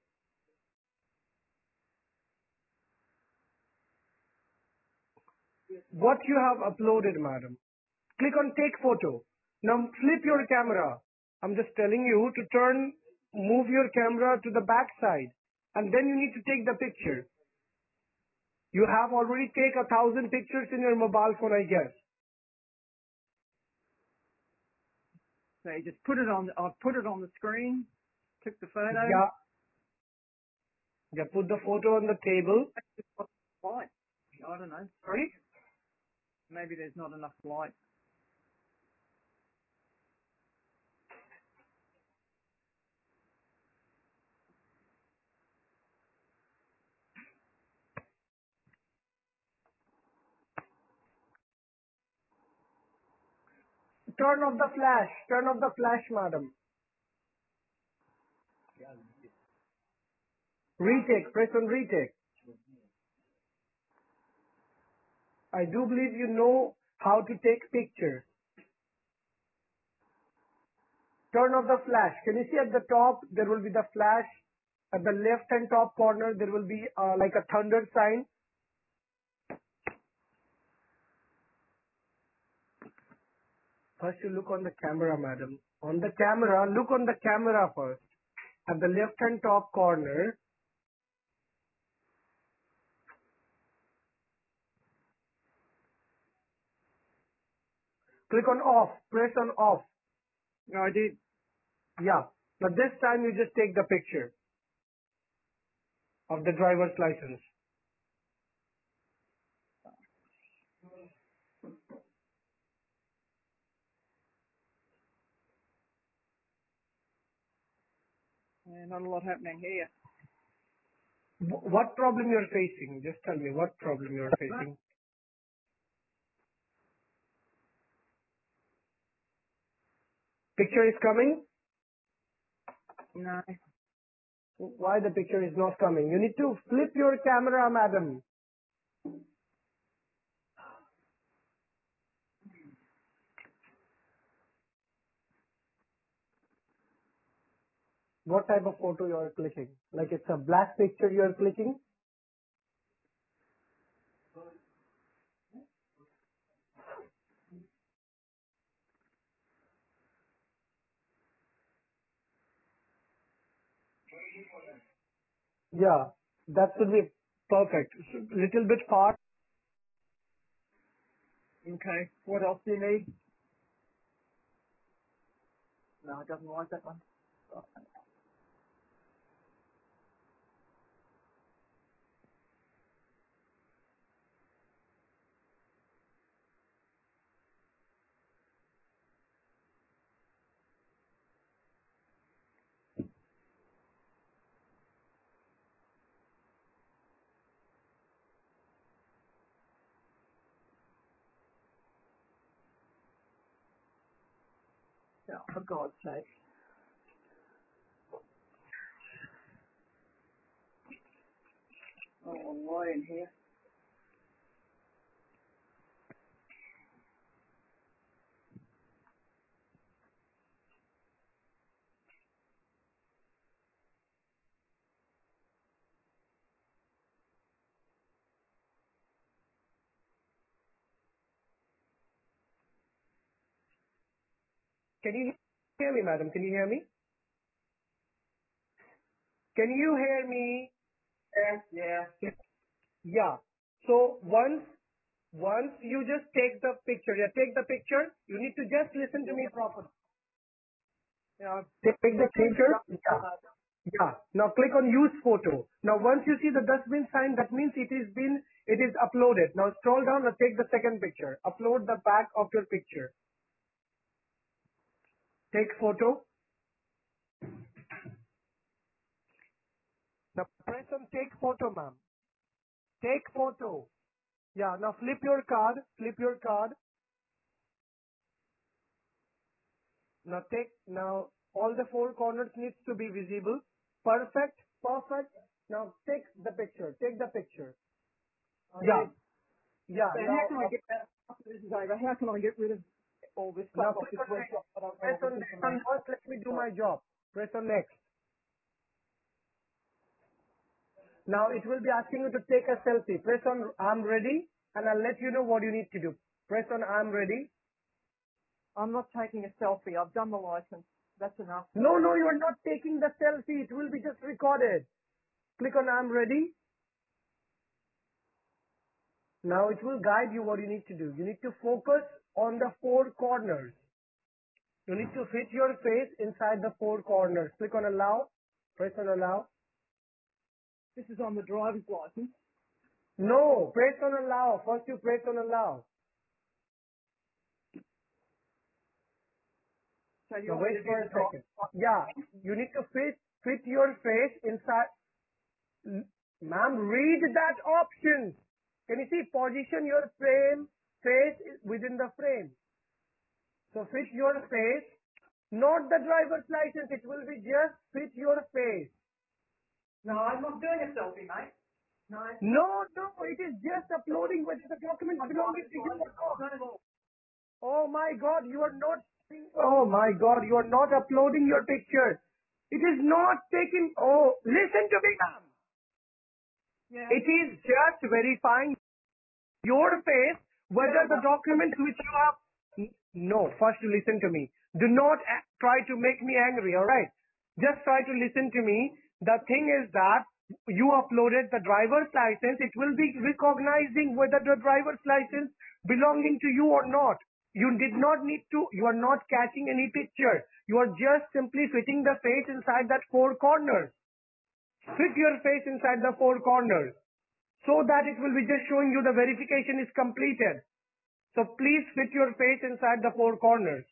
What you have uploaded, madam? Click on take photo. Now flip your camera. I'm just telling you to move your camera to the back side, and then you need to take the picture. You have already taken 1,000 pictures in your mobile phone, I guess. So you just I've put it on the screen, took the photo. Yeah, put the photo on the table. Light. I don't know. Sorry? Maybe there's not enough light. Turn off the flash. Turn off the flash, madam. Retake. Press on retake. I do believe you know how to take pictures. Turn off the flash. Can you see at the top there will be the flash? At the left hand top corner there will be like a thunder sign. First you look on the camera, madam. On the camera, look on the camera first. At the left hand top corner, click on off. Press on off. No, I did. Yeah. Now this time you just take the picture of the driver's license. Yeah, not a lot happening here. What problem you're facing? Just tell me what problem you're facing. Picture is coming? No. Why the picture is not coming? You need to flip your camera, madam. What type of photo you are clicking? Like it's a black picture you are clicking? Yeah, that should be perfect. Little bit far. Okay. What else do you need? No, it doesn't like that one. Yeah, for God's sake. long way in here. Can you hear me, madam? Can you hear me? Can you hear me? Yeah. Yeah. So once you just take the picture, take the picture. You need to just listen to me properly. Yeah. Take the picture. Yeah. Yeah. Now click on use photo. Now once you see the dustbin sign, that means it is uploaded. Now scroll down and take the second picture. Upload the back of your picture. Take photo. Now press on take photo, ma'am. Take photo. Yeah. Now flip your card. Flip your card. Now all the four corners needs to be visible. Perfect. Perfect. Now take the picture. Take the picture. Yeah. Yeah. So how can I get that after this is over? How can I get rid of all this Now stuff off click this on next. website? I don't know Press all on this next and information. first let me do my job. Press on next. Now it will be asking you to take a selfie. Press on I'm ready and I'll let you know what you need to do. Press on I'm ready. I'm not taking a selfie. I've done the license. That's enough. No, you are not taking the selfie. It will be just recorded. Click on I'm ready. Now it will guide you what you need to do. You need to focus on the four corners. You need to fit your face inside the four corners. Click on allow. Press on allow. This is on the driver's license. No, press on allow. First you press on allow. So you Now want me wait to do for the a second. Yeah, you need to fit your face inside. Ma'am, read that option. Can you see position your face within the frame. So fit your face, not the driver's license. It will be just fit your face. No, I'm not doing a selfie, mate. No. No, it is just uploading whether the document belonging to you or not. Oh my God, you are not. Oh my God, you are not uploading your picture. It is not taking. Oh, listen to me, ma'am. Yeah. It is just verifying your face whether the documents which you have. No, first you listen to me. Do not try to make me angry, alright? Just try to listen to me. The thing is that you uploaded the driver's license. It will be recognizing whether the driver's license belonging to you or not. You did not need to, you are not catching any picture. You are just simply fitting the face inside that four corners. Fit your face inside the four corners so that it will be just showing you the verification is completed. So please fit your face inside the four corners.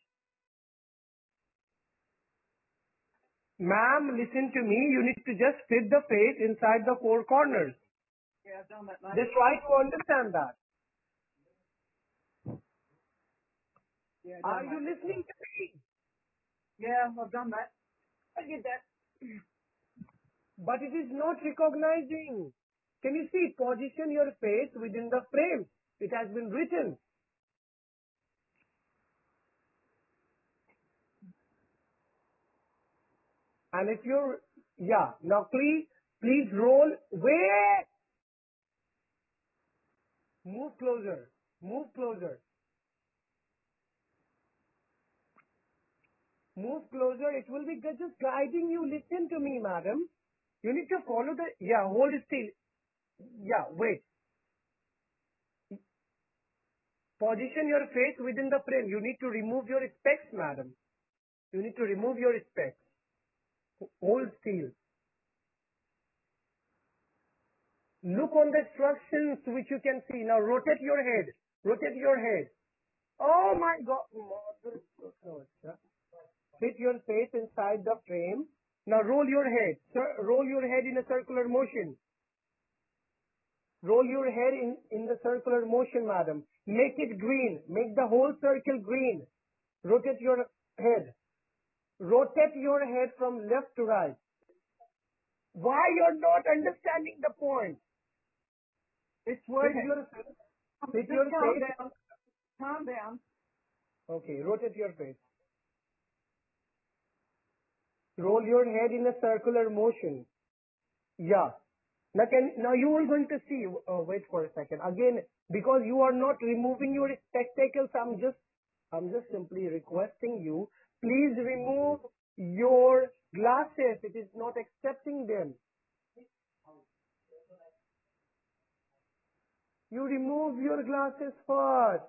Ma'am, listen to me. You need to just fit the face inside the four corners. Yeah, I've done that, mate. Just try to understand that. Yeah, Are done you that. listening to me? Yeah, I've done that. I did that. But it is not recognizing. Can you see? Position your face within the frame. It has been written. And if you're, yeah, now please roll. Wait! Move closer. Move closer. Move closer. It will be just guiding you. Listen to me, madam. You need to follow the, yeah, hold still. Yeah, wait. Position your face within the frame. You need to remove your specs, madam. You need to remove your specs. Hold still. Look on the instructions which you can see. Now rotate your head. Rotate your head. Oh my God. Mother of God. Fit your face inside the frame. Now roll your head. Roll your head in a circular motion. Roll your head in the circular motion, madam. Make it green. Make the whole circle green. Rotate your head. Rotate your head from left to right. Why you're not understanding the point? It's Hit working. your face. Hit Just your calm face. down. Calm down. Okay, rotate your face. Roll your head in a circular motion. Yeah. Now you are going to see. Wait for a second. Again, because you are not removing your spectacles, I'm just simply requesting you. Please remove your glasses. It is not accepting them. You remove your glasses first.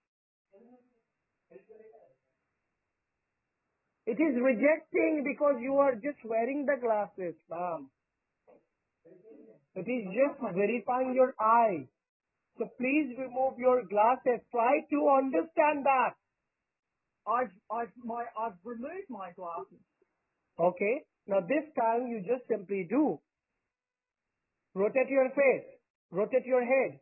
It is rejecting because you are just wearing the glasses, ma'am. It is just verifying your eye. So please remove your glasses. Try to understand that. I've removed my glasses. Okay. Now this time you just simply do. Rotate your face. Rotate your head.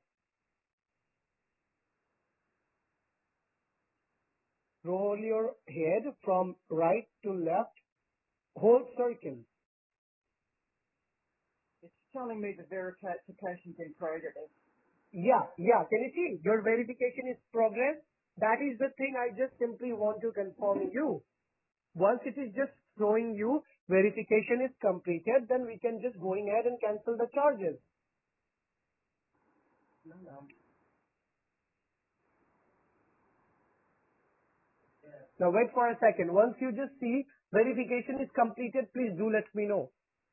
Roll your head from right to left. Hold circle. It's telling me the verification's in progress. Yeah. Can you see? Your verification is progress. That is the thing I just simply want to confirm you. Once it is just showing you verification is completed, then we can just going ahead and cancel the charges. Now wait for a second. Once you just see verification is completed, please do let me know.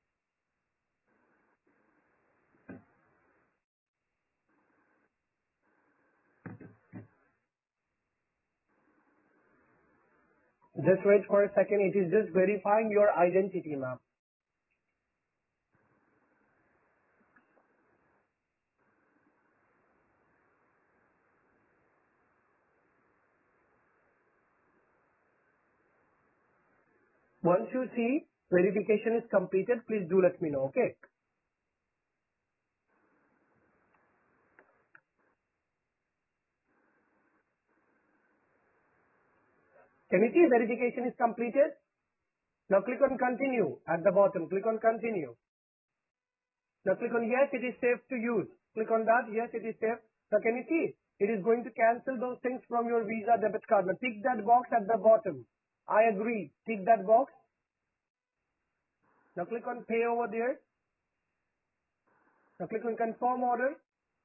Just wait for a second. It is just verifying your identity, ma'am. Once you see verification is completed, please do let me know, okay? Can you see verification is completed? Now click on continue at the bottom. Click on continue. Now click on yes, it is safe to use. Click on that. Yes, it is safe. Now can you see? It is going to cancel those things from your Visa debit card. Now tick that box at the bottom. I agree. Tick that box. Now click on pay over there. Now click on confirm order.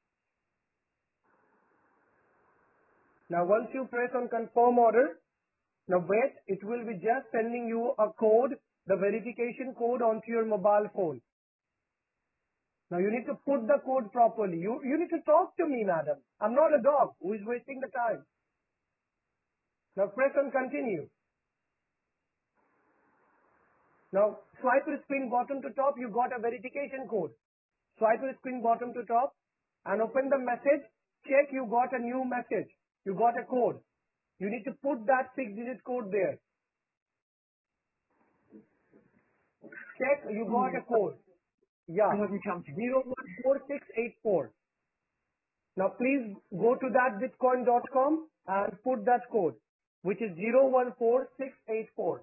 Now once you press on confirm order, now wait, it will be just sending you a code, the verification code onto your mobile phone. Now you need to put the code properly. You need to talk to me, madam. I'm not a dog who is wasting the time. Now press on continue. Now swipe to screen bottom to top, you got a verification code. Swipe to screen bottom to top and open the message. Check you got a new message. You got a code. You need to put that 6-digit code there. Check you got a code. Yeah, It hasn't come to 014684. Now please go to that bitcoin.com and put that code, which is 014684.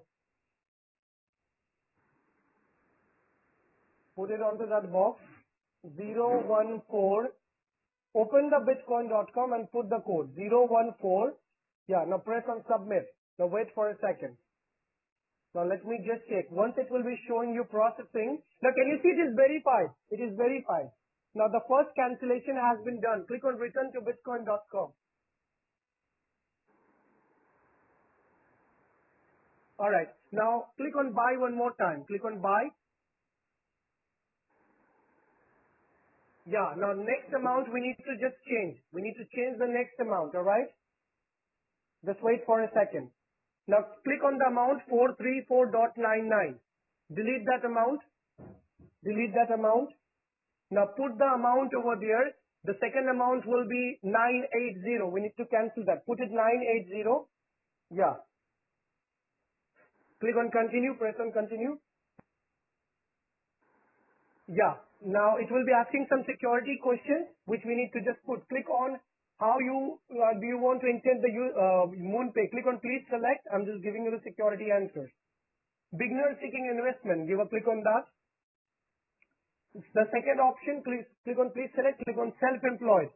Put it onto that box. 014. Open the bitcoin.com and put the code 014. Yeah, now press on submit. Now wait for a second. Now let me just check. Once it will be showing you processing. Now can you see it is verified? It is verified. Now the first cancellation has been done. Click on return to bitcoin.com. Alright. Now click on buy one more time. Click on buy. Yeah. Now next amount we need to just change. We need to change the next amount. Alright. Just wait for a second. Now click on the amount 434.99. Delete that amount. Delete that amount. Now put the amount over there. The second amount will be 980. We need to cancel that. Put it 980. Yeah. Click on continue. Press on continue. Yeah. Now it will be asking some security questions which we need to just put. Click on how you do you want to insert the MoonPay. Click on please select. I'm just giving you the security answers. Beginner seeking investment. Give a click on that. The second option, please click on please select, click on self-employed.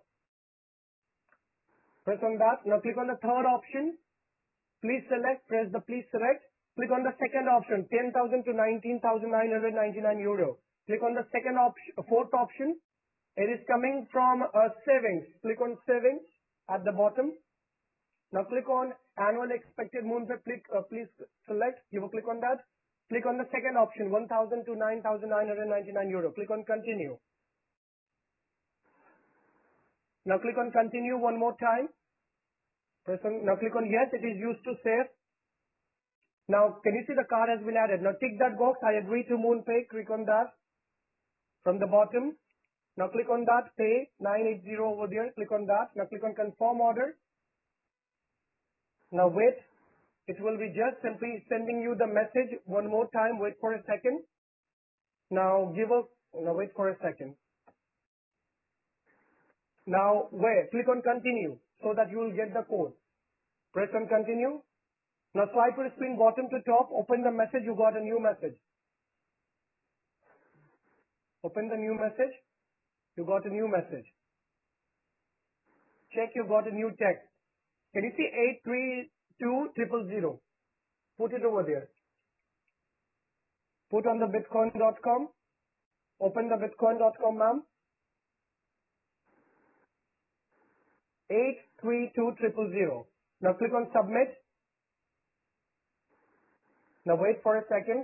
Press on that. Now click on the third option. Please select, press the please select. Click on the second option, 10,000 to 19,999 euro. Click on the second option, fourth option. It is coming from savings. Click on savings at the bottom. Now click on annual expected moon pay. Please select. Give a click on that. Click on the second option, 1,000 to 9,999 euro. Click on continue. Now click on continue one more time. Now click on yes, it is used to save. Now can you see the card has been added? Now tick that box. I agree to MoonPay. Click on that from the bottom. Now click on that pay 980 over there. Click on that. Now click on confirm order. Now wait. It will be just simply sending you the message one more time. Wait for a second. Now wait for a second. Now wait. Click on continue so that you will get the code. Press on continue. Now swipe your screen bottom to top. Open the message. You got a new message. Open the new message. You got a new message. Check you got a new text. Can you see 832000? Put it over there. Put on the bitcoin.com. Open the bitcoin.com, ma'am. 832000. Now click on submit. Now wait for a second.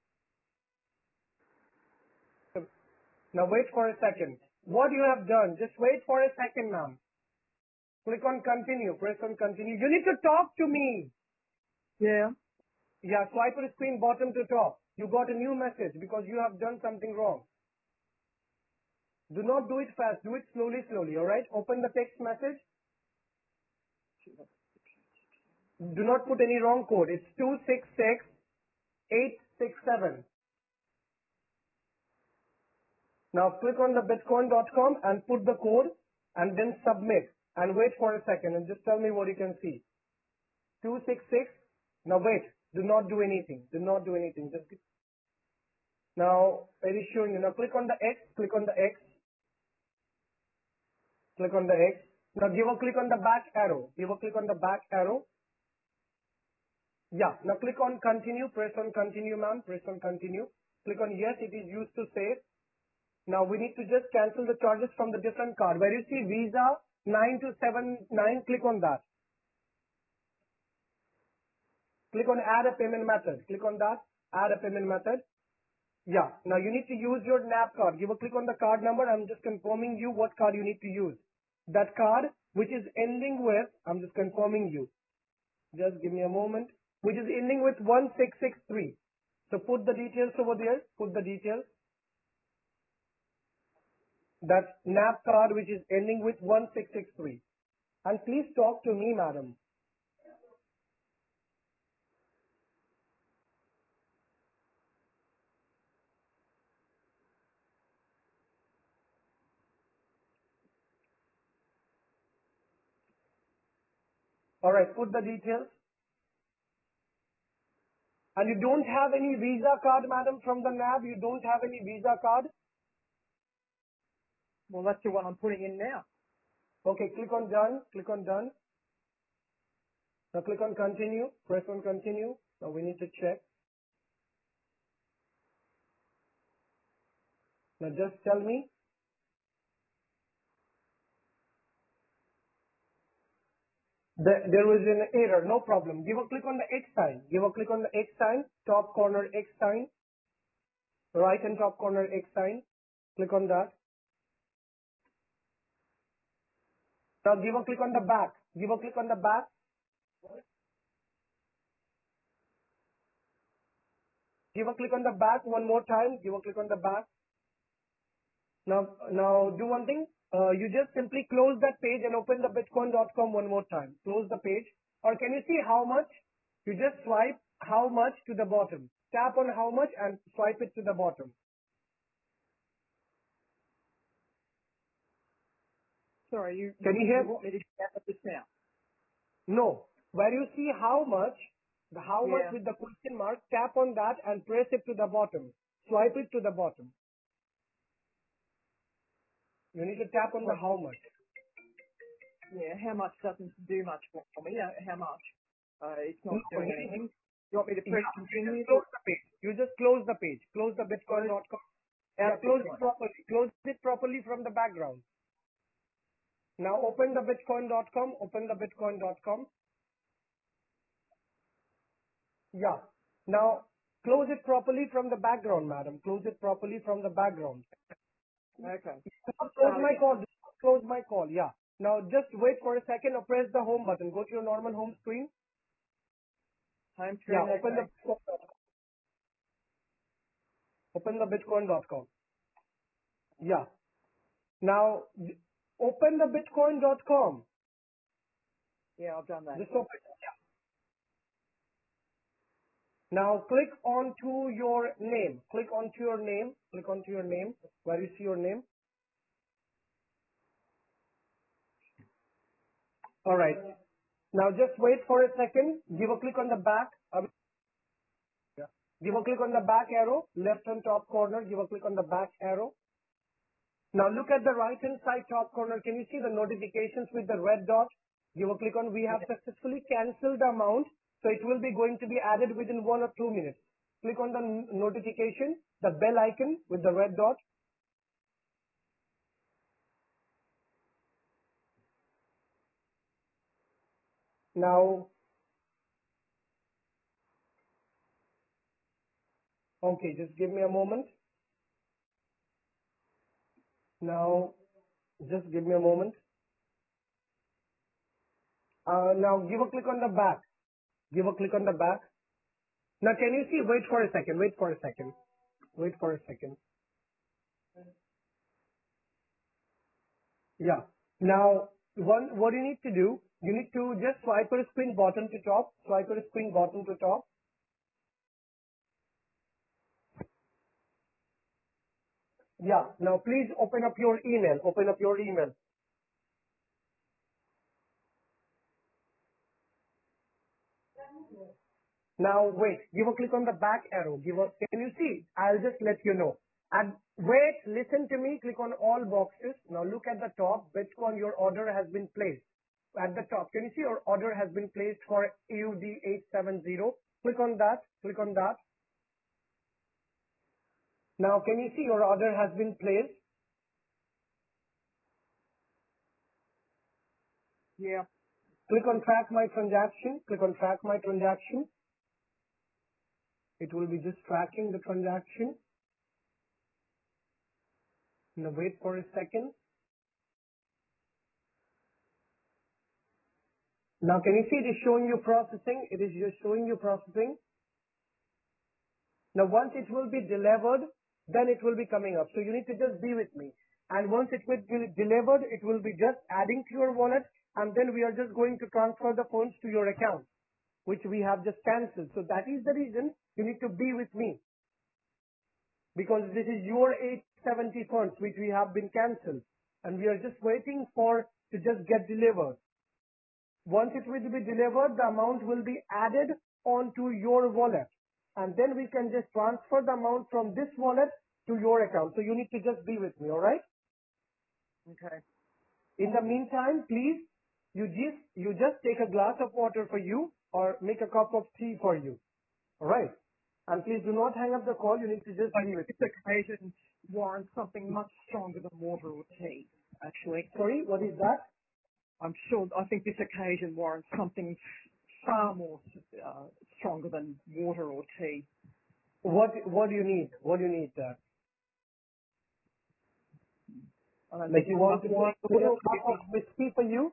Now wait for a second. What you have done, just wait for a second, ma'am. Click on continue. Press on continue. You need to talk to me. Yeah. Yeah, swipe your screen bottom to top. You got a new message because you have done something wrong. Do not do it fast. Do it slowly, alright? Open the text message. Do not put any wrong code. It's 266867. Now click on the bitcoin.com and put the code and then submit and wait for a second and just tell me what you can see. 266. Now wait. Do not do anything. Do not do anything. Now it is showing you. Now click on the X. Click on the X. Click on the X. Now give a click on the back arrow. Give a click on the back arrow. Yeah. Now click on continue. Press on continue, ma'am. Press on continue. Click on yes. It is used to save. Now we need to just cancel the charges from the different card. Where you see Visa 9279, click on that. Click on add a payment method. Click on that. Add a payment method. Yeah. Now you need to use your NAB card. Give a click on the card number. I'm just confirming you what card you need to use. That card which is ending with, I'm just confirming you. Just give me a moment. Which is ending with 1663. So put the details over there. Put the details. That NAB card which is ending with 1663. And please talk to me, madam. Alright, put the details. And you don't have any Visa card, madam, from the NAB? You don't have any Visa card? Well, that's the one I'm putting in now. Okay, click on done. Click on done. Now click on continue. Press on continue. Now we need to check. Now just tell me. There was an error. No problem. Give a click on the X sign. Give a click on the X sign. Top corner X sign. Right and top corner X sign. Click on that. Now give a click on the back. Give a click on the back. Give a click on the back one more time. Give a click on the back. Now do one thing. You just simply close that page and open the bitcoin.com one more time. Close the page. Or can you see how much? You just swipe how much to the bottom. Tap on how much and swipe it to the bottom. Sorry, you Can you hear? want me to get out of this now? No. Where you see how much, the how much Yeah. with the question mark, tap on that and press it to the bottom. Swipe it to the bottom. You need to tap on the how much. Yeah, how much doesn't do much for me? How much? It's not No, doing anything. You want me to press continue? Close the page. You just close the page. Close the bitcoin.com. Yeah, close it properly. Close it properly from the background. Now open the bitcoin.com. Open the bitcoin.com. Yeah. Now close it properly from the background, madam. Close it properly from the background. Okay. Close my call. Close my call. Yeah. Now just wait for a second or press the home button. Go to your normal home screen. Home Yeah. screen. Open Okay. the open the bitcoin.com. Yeah. Now open the bitcoin.com. Yeah, I've done that. Just open. Yeah. Now click onto your name. Click onto your name. Click onto your name. Where you see your name. All right. Now just wait for a second. Give a click on the back. Yeah. Give a click on the back arrow, left hand top corner. Give a click on the back arrow. Now look at the right hand side top corner. Can you see the notifications with the red dot? Give a click on we have successfully cancelled the amount. So it will be going to be added within 1 or 2 minutes. Click on the notification, the bell icon with the red dot. Now, okay, just give me a moment. Now, just give me a moment. Now give a click on the back. Give a click on the back. Now can you see, wait for a second, wait for a second. Wait for a second. Yeah. Now, what you need to do, you need to just swipe your screen bottom to top, swipe your screen bottom to top. Yeah. Now please open up your email, open up your email. Now wait, give a click on the back arrow. Can you see? I'll just let you know. And wait, listen to me, click on all boxes. Now look at the top, Bitcoin, your order has been placed. At the top, can you see your order has been placed for AUD 870? Click on that, click on that. Now can you see your order has been placed? Yeah. Click on track my transaction, click on track my transaction. It will be just tracking the transaction. Now wait for a second. Now can you see it is showing you processing? It is just showing you processing. Now once it will be delivered, then it will be coming up. So you need to just be with me. And once it will be delivered, it will be just adding to your wallet, and then we are just going to transfer the funds to your account, which we have just cancelled. So that is the reason you need to be with me, because this is your 870 funds which we have been cancelled, and we are just waiting for to just get delivered. Once it will be delivered, the amount will be added onto your wallet, and then we can just transfer the amount from this wallet to your account. So you need to just be with me, all right? Okay. In the meantime, please, you just take a glass of water for you or make a cup of tea for you, all right? And please do not hang up the call. You need to just be with me. This occasion warrants something much stronger than water or tea, actually. Sorry, what is that? I think this occasion warrants something far more stronger than water or tea. What do you need? What do you need? I don't Like think you it's want to enough take water. a cup of whiskey for you?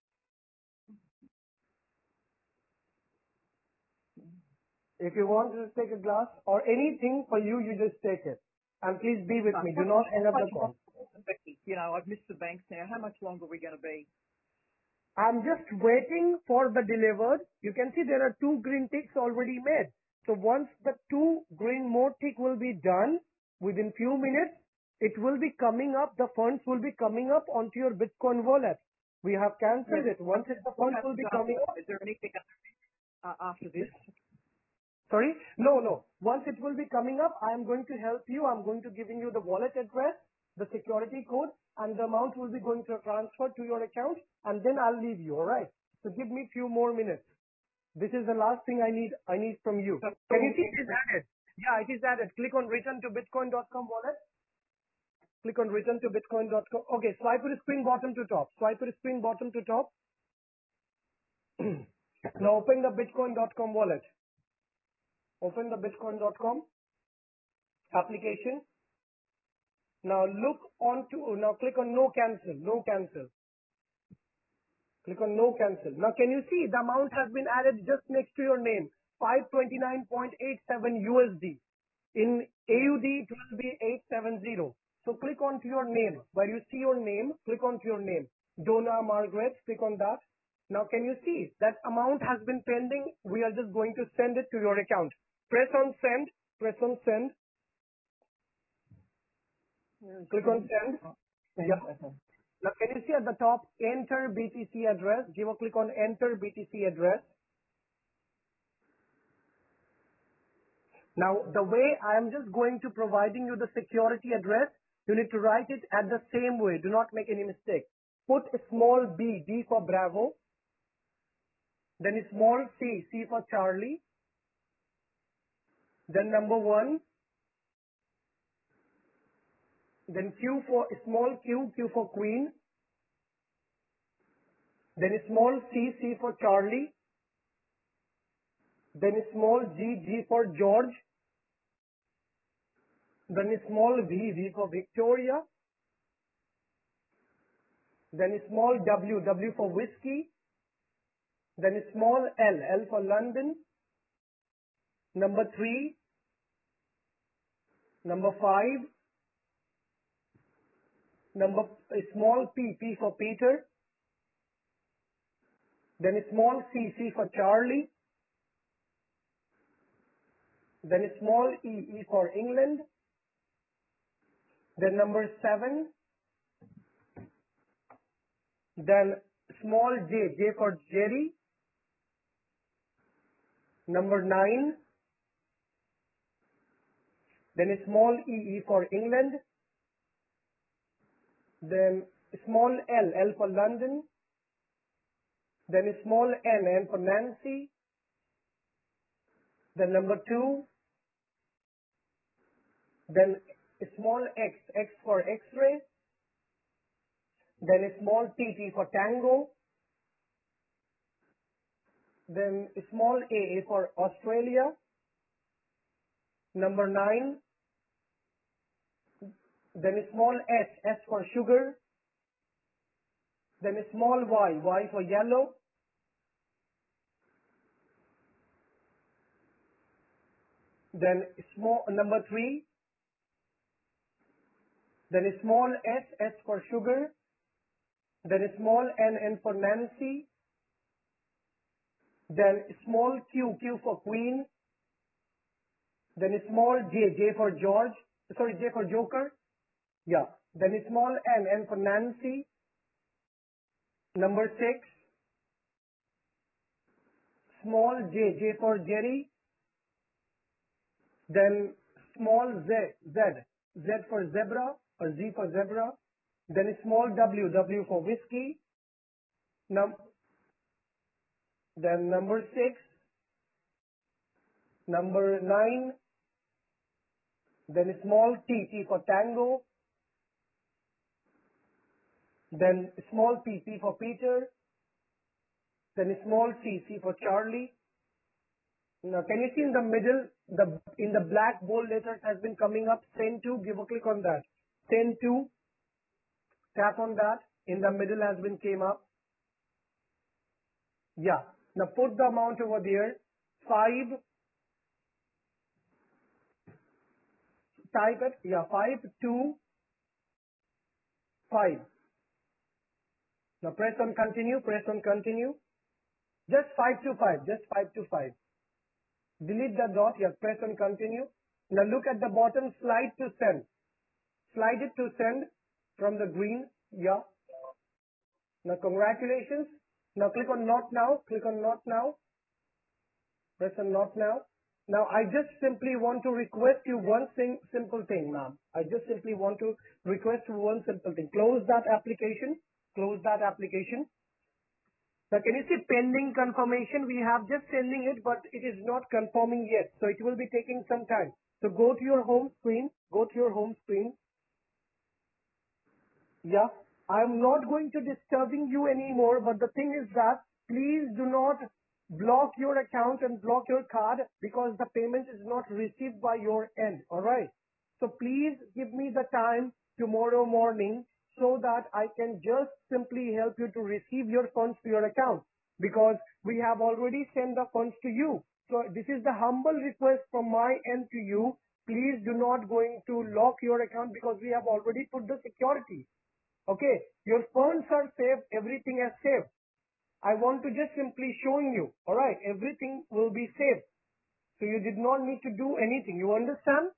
If you want to take a glass or anything for you, you just take it. And please be with me. Do not hang up the call. You know, I've missed the banks now. How much longer are we going to be? I'm just waiting for the delivered. You can see there are 2 green ticks already made. So once the 2 green more tick will be done within few minutes, it will be coming up. The funds will be coming up onto your Bitcoin wallet. We have cancelled it. Once the funds will be coming up. Is there anything after this? Sorry? No, no. Once it will be coming up, I am going to help you. I'm going to giving you the wallet address. the security code, and the amount will be going to transfer to your account, and then I'll leave you. All right. So give me few more minutes. This is the last thing I need from you. Can you see it is added? Yeah, it is added. Click on return to bitcoin.com wallet. Click on return to bitcoin.com. Okay, swipe to the screen bottom to top. Swipe to the screen bottom to top. Now open the bitcoin.com wallet. Open the bitcoin.com application. Now click on no cancel. No cancel. Click on no cancel. Now can you see the amount has been added just next to your name? 529.87 USD. In AUD it will be 870. So click onto your name. Where you see your name, click onto your name. Donna Margaret, click on that. Now can you see that amount has been pending? We are just going to send it to your account. Press on send. Press on send. Click on send. Yeah. Now can you see at the top, enter BTC address? Give a click on enter BTC address. Now the way I am just going to providing you the security address, you need to write it at the same way. Do not make any mistake. Put a small b, B for Bravo. Then a small c, C for Charlie. Then number 1. Then Q for small q, Q for Queen. Then a small c, C for Charlie. Then a small g, G for George. Then a small v, V for Victoria. Then a small w, W for Whiskey. Then a small L, L for London. Number 3. Number 5. A small p, P for Peter. Then a small c, C for Charlie. Then a small e, E for England. Then number 7. Then small j, J for Jerry. Number 9. Then a small e, E for England. Then a small L, L for London. Then a small n, N for Nancy. Then number 2. Then a small x, X for X-ray. Then a small t, T for Tango. Then a small a for Australia. Number 9. Then a small s, S for sugar. Then a small y, Y for yellow. Then a small number 3. Then a small s, S for sugar. Then a small n, N for Nancy. Then a small q, Q for Queen. Then a small j, J for George. Sorry, J for Joker. Yeah. Then a small n, N for Nancy. Number 6. Small j, J for Jerry. Then small z, Z, Z for zebra or Z for zebra. Then a small w, W for whiskey. Then number 6. Number 9. Then a small t, T for tango. Then a small p, P for Peter. Then a small c, C for Charlie. Now can you see in the middle, in the black bold letters has been coming up, send to, give a click on that. Send to, tap on that, in the middle has been came up. Yeah. Now put the amount over there, 5, type it, yeah, 525. Now press on continue, press on continue. Just 525, just 525. Delete the dot, yeah, press on continue. Now look at the bottom, slide to send. Slide it to send from the green, yeah. Now congratulations. Now click on not now, click on not now. Press on not now. Now, I just simply want to request you one simple thing, ma'am. I just simply want to request you one simple thing. Close that application. Close that application. Now, can you see pending confirmation? We have just sending it, but it is not confirming yet. So it will be taking some time. So go to your home screen. Go to your home screen. Yeah. I'm not going to disturbing you anymore, but the thing is that please do not block your account and block your card because the payment is not received by your end. All right. So please give me the time tomorrow morning so that I can just simply help you to receive your funds to your account because we have already sent the funds to you. So this is the humble request from my end to you. Please do not going to lock your account because we have already put the security. Okay, your funds are safe, everything is safe. I want to just simply showing you, alright, everything will be safe. So you did not need to do anything, you understand?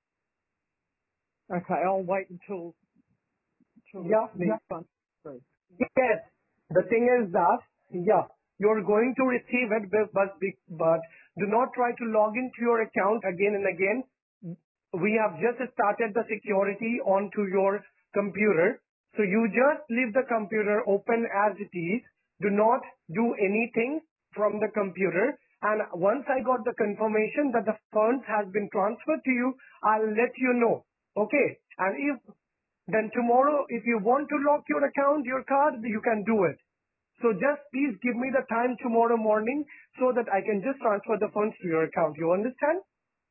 Okay, I'll wait until Yeah, these funds through. yes. The thing is that, yeah, you're going to receive it, but do not try to log into your account again and again. We have just started the security onto your computer. So you just leave the computer open as it is. Do not do anything from the computer. And once I got the confirmation that the funds has been transferred to you, I'll let you know. Okay. And if then tomorrow, if you want to lock your account, your card, you can do it. So just please give me the time tomorrow morning so that I can just transfer the funds to your account. You understand?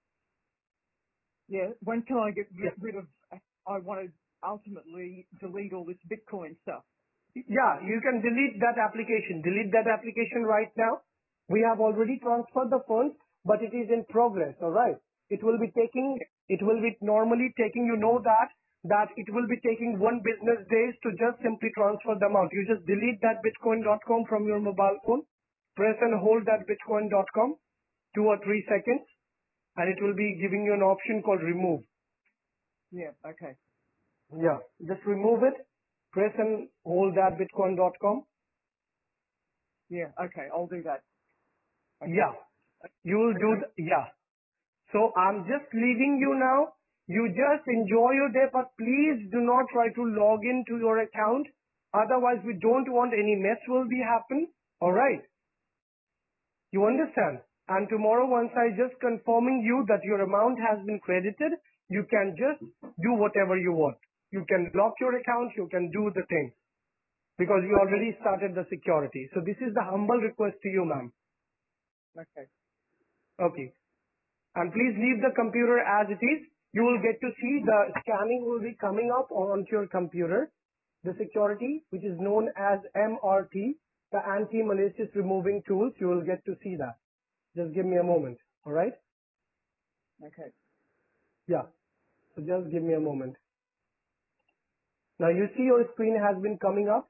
Yeah, when can I get Yeah. rid of, I want to ultimately delete all this Bitcoin stuff. Yeah, you can delete that application. Delete that application right now. We have already transferred the funds, but it is in progress. All right. It will be taking, it will be normally taking, you know that it will be taking 1 business days to just simply transfer the amount. You just delete that bitcoin.com from your mobile phone, press and hold that bitcoin.com 2 or 3 seconds, and it will be giving you an option called remove. Yeah, okay. Yeah, just remove it. Press and hold that bitcoin.com. Yeah, okay, I'll do that. Okay. Yeah, you will do yeah. So I'm just leaving you now. You just enjoy your day, but please do not try to log into your account. Otherwise, we don't want any mess will be happen. All right. You understand? And tomorrow, once I just confirming you that your amount has been credited, you can just do whatever you want. You can lock your account. You can do the thing because you already started the security. So this is the humble request to you, ma'am. Okay. Okay. And please leave the computer as it is. You will get to see the scanning will be coming up onto your computer. The security, which is known as MRT, the anti-malicious removing tools, you will get to see that. Just give me a moment. All right? Okay. Yeah. So just give me a moment. Now you see your screen has been coming up.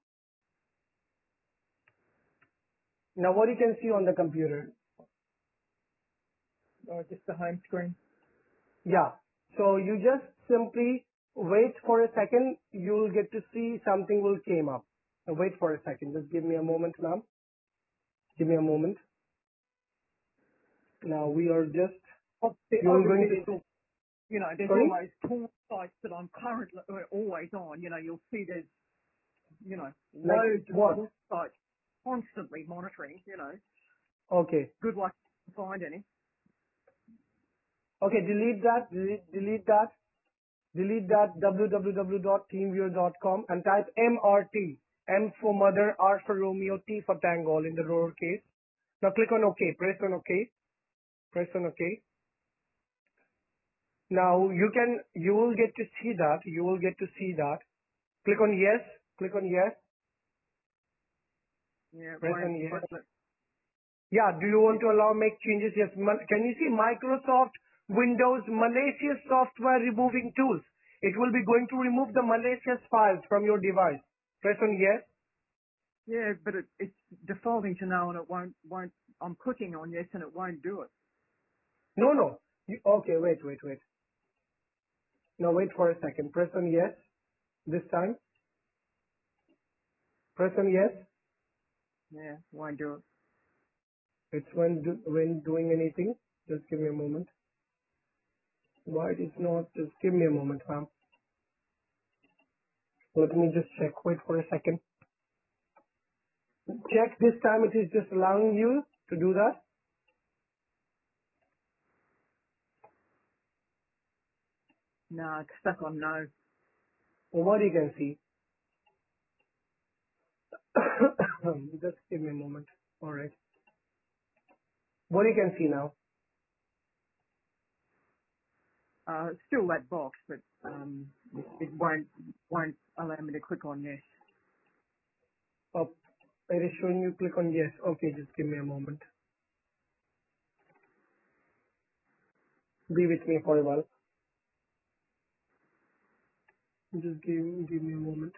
Now what you can see on the computer? Just the home screen. Yeah. So you just simply wait for a second. You'll get to see something will came up. Now wait for a second. Just give me a moment, ma'am. Give me a moment. Now we are just, you're going Obviously, to see, there's all sorry? those porn sites that I'm currently always on. You'll see there's, Like loads of what? porn sites constantly monitoring. Okay. Good luck to find any. Okay, delete that, delete that, delete that www.teamviewer.com and type MRT. M for mother, R for Romeo, T for Tango, all in the lowercase. Now click on OK. Press on OK. Press on OK. Now you will get to see that. You will get to see that. Click on yes. Click on yes. Yeah, Press on yes. won't Yeah. Do you want to allow make changes? Yes. Can you see Microsoft Windows malicious software removing tools? It will be going to remove the malicious files from your device. Press on yes. yeah, but it's defaulting to no, and it won't. I'm clicking on yes, and it won't do it. No, no. Okay. Wait. Now wait for a second. Press on yes. This time. Press on yes. Yeah, won't do it. It's when doing anything. Just give me a moment. Why it is not? Just give me a moment, ma'am. Let me just check. Wait for a second. Check this time. It is just allowing you to do that. No, it's stuck on no. Or what you can see. Just give me a moment. All right. What you can see now. It's still that box, but it won't allow me to click on yes. Oh, it is showing you click on yes. Okay, just give me a moment. Be with me for a while. Just give me a moment.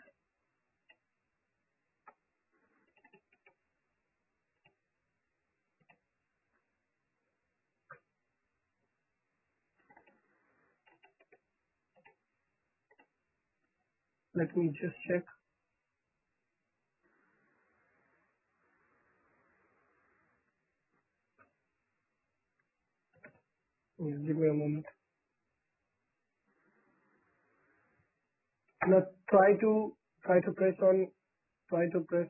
Let me just check. Just give me a moment. Now try to press on. Try to press.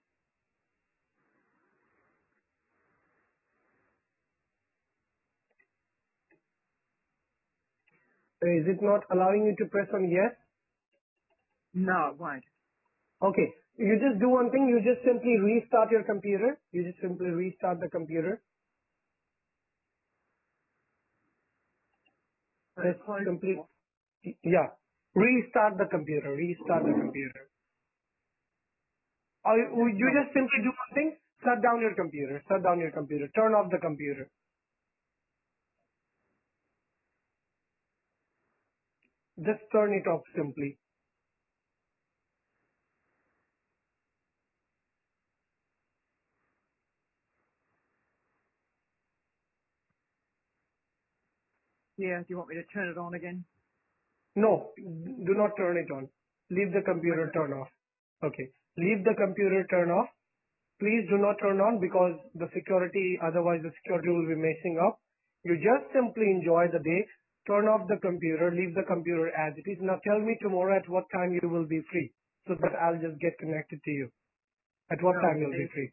Is it not allowing you to press on yes? No, it won't. Okay. You just do one thing. You just simply restart your computer. You just simply restart the computer. So Press close. complete. Yeah. Restart the computer. Restart the computer. Or you No. just simply do one thing. Shut down your computer. Shut down your computer. Turn off the computer. Just turn it off simply. Yeah. Do you want me to turn it on again? No, do not turn it on. Leave the computer Okay. turn off. Okay. Leave the computer turn off. Please do not turn on because the security, otherwise the security will be messing up. You just simply enjoy the day. Turn off the computer. Leave the computer as it is. Now tell me tomorrow at what time you will be free so that I'll just get connected to you. At what time you'll be free?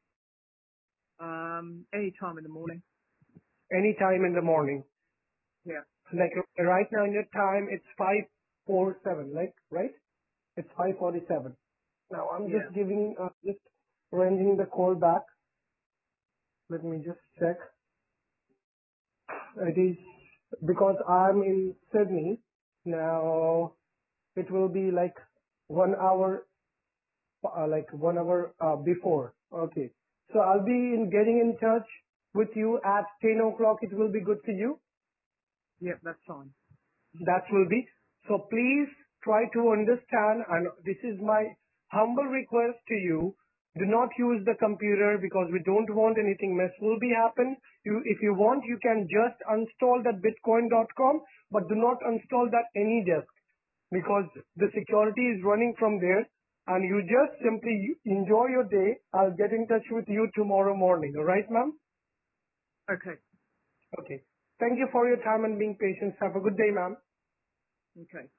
Any time in the morning. Any time in the morning. Yeah. Like right now in your time, it's 5:47, like, right? It's 5:47. Now I'm Yeah. just just arranging the call back. Let me just check. It is because I'm in Sydney. Now it will be like 1 hour, like 1 hour before. Okay. So I'll be getting in touch with you at 10 o'clock. It will be good for you. Yep, that's fine. That will be. So please try to understand, and this is my humble request to you. Do not use the computer because we don't want anything mess will be happen. If you want, you can just install that bitcoin.com, but do not install that AnyDesk because the security is running from there and you just simply enjoy your day. I'll get in touch with you tomorrow morning. All right, ma'am? Okay. Okay. Thank you for your time and being patient. Have a good day, ma'am. Okay.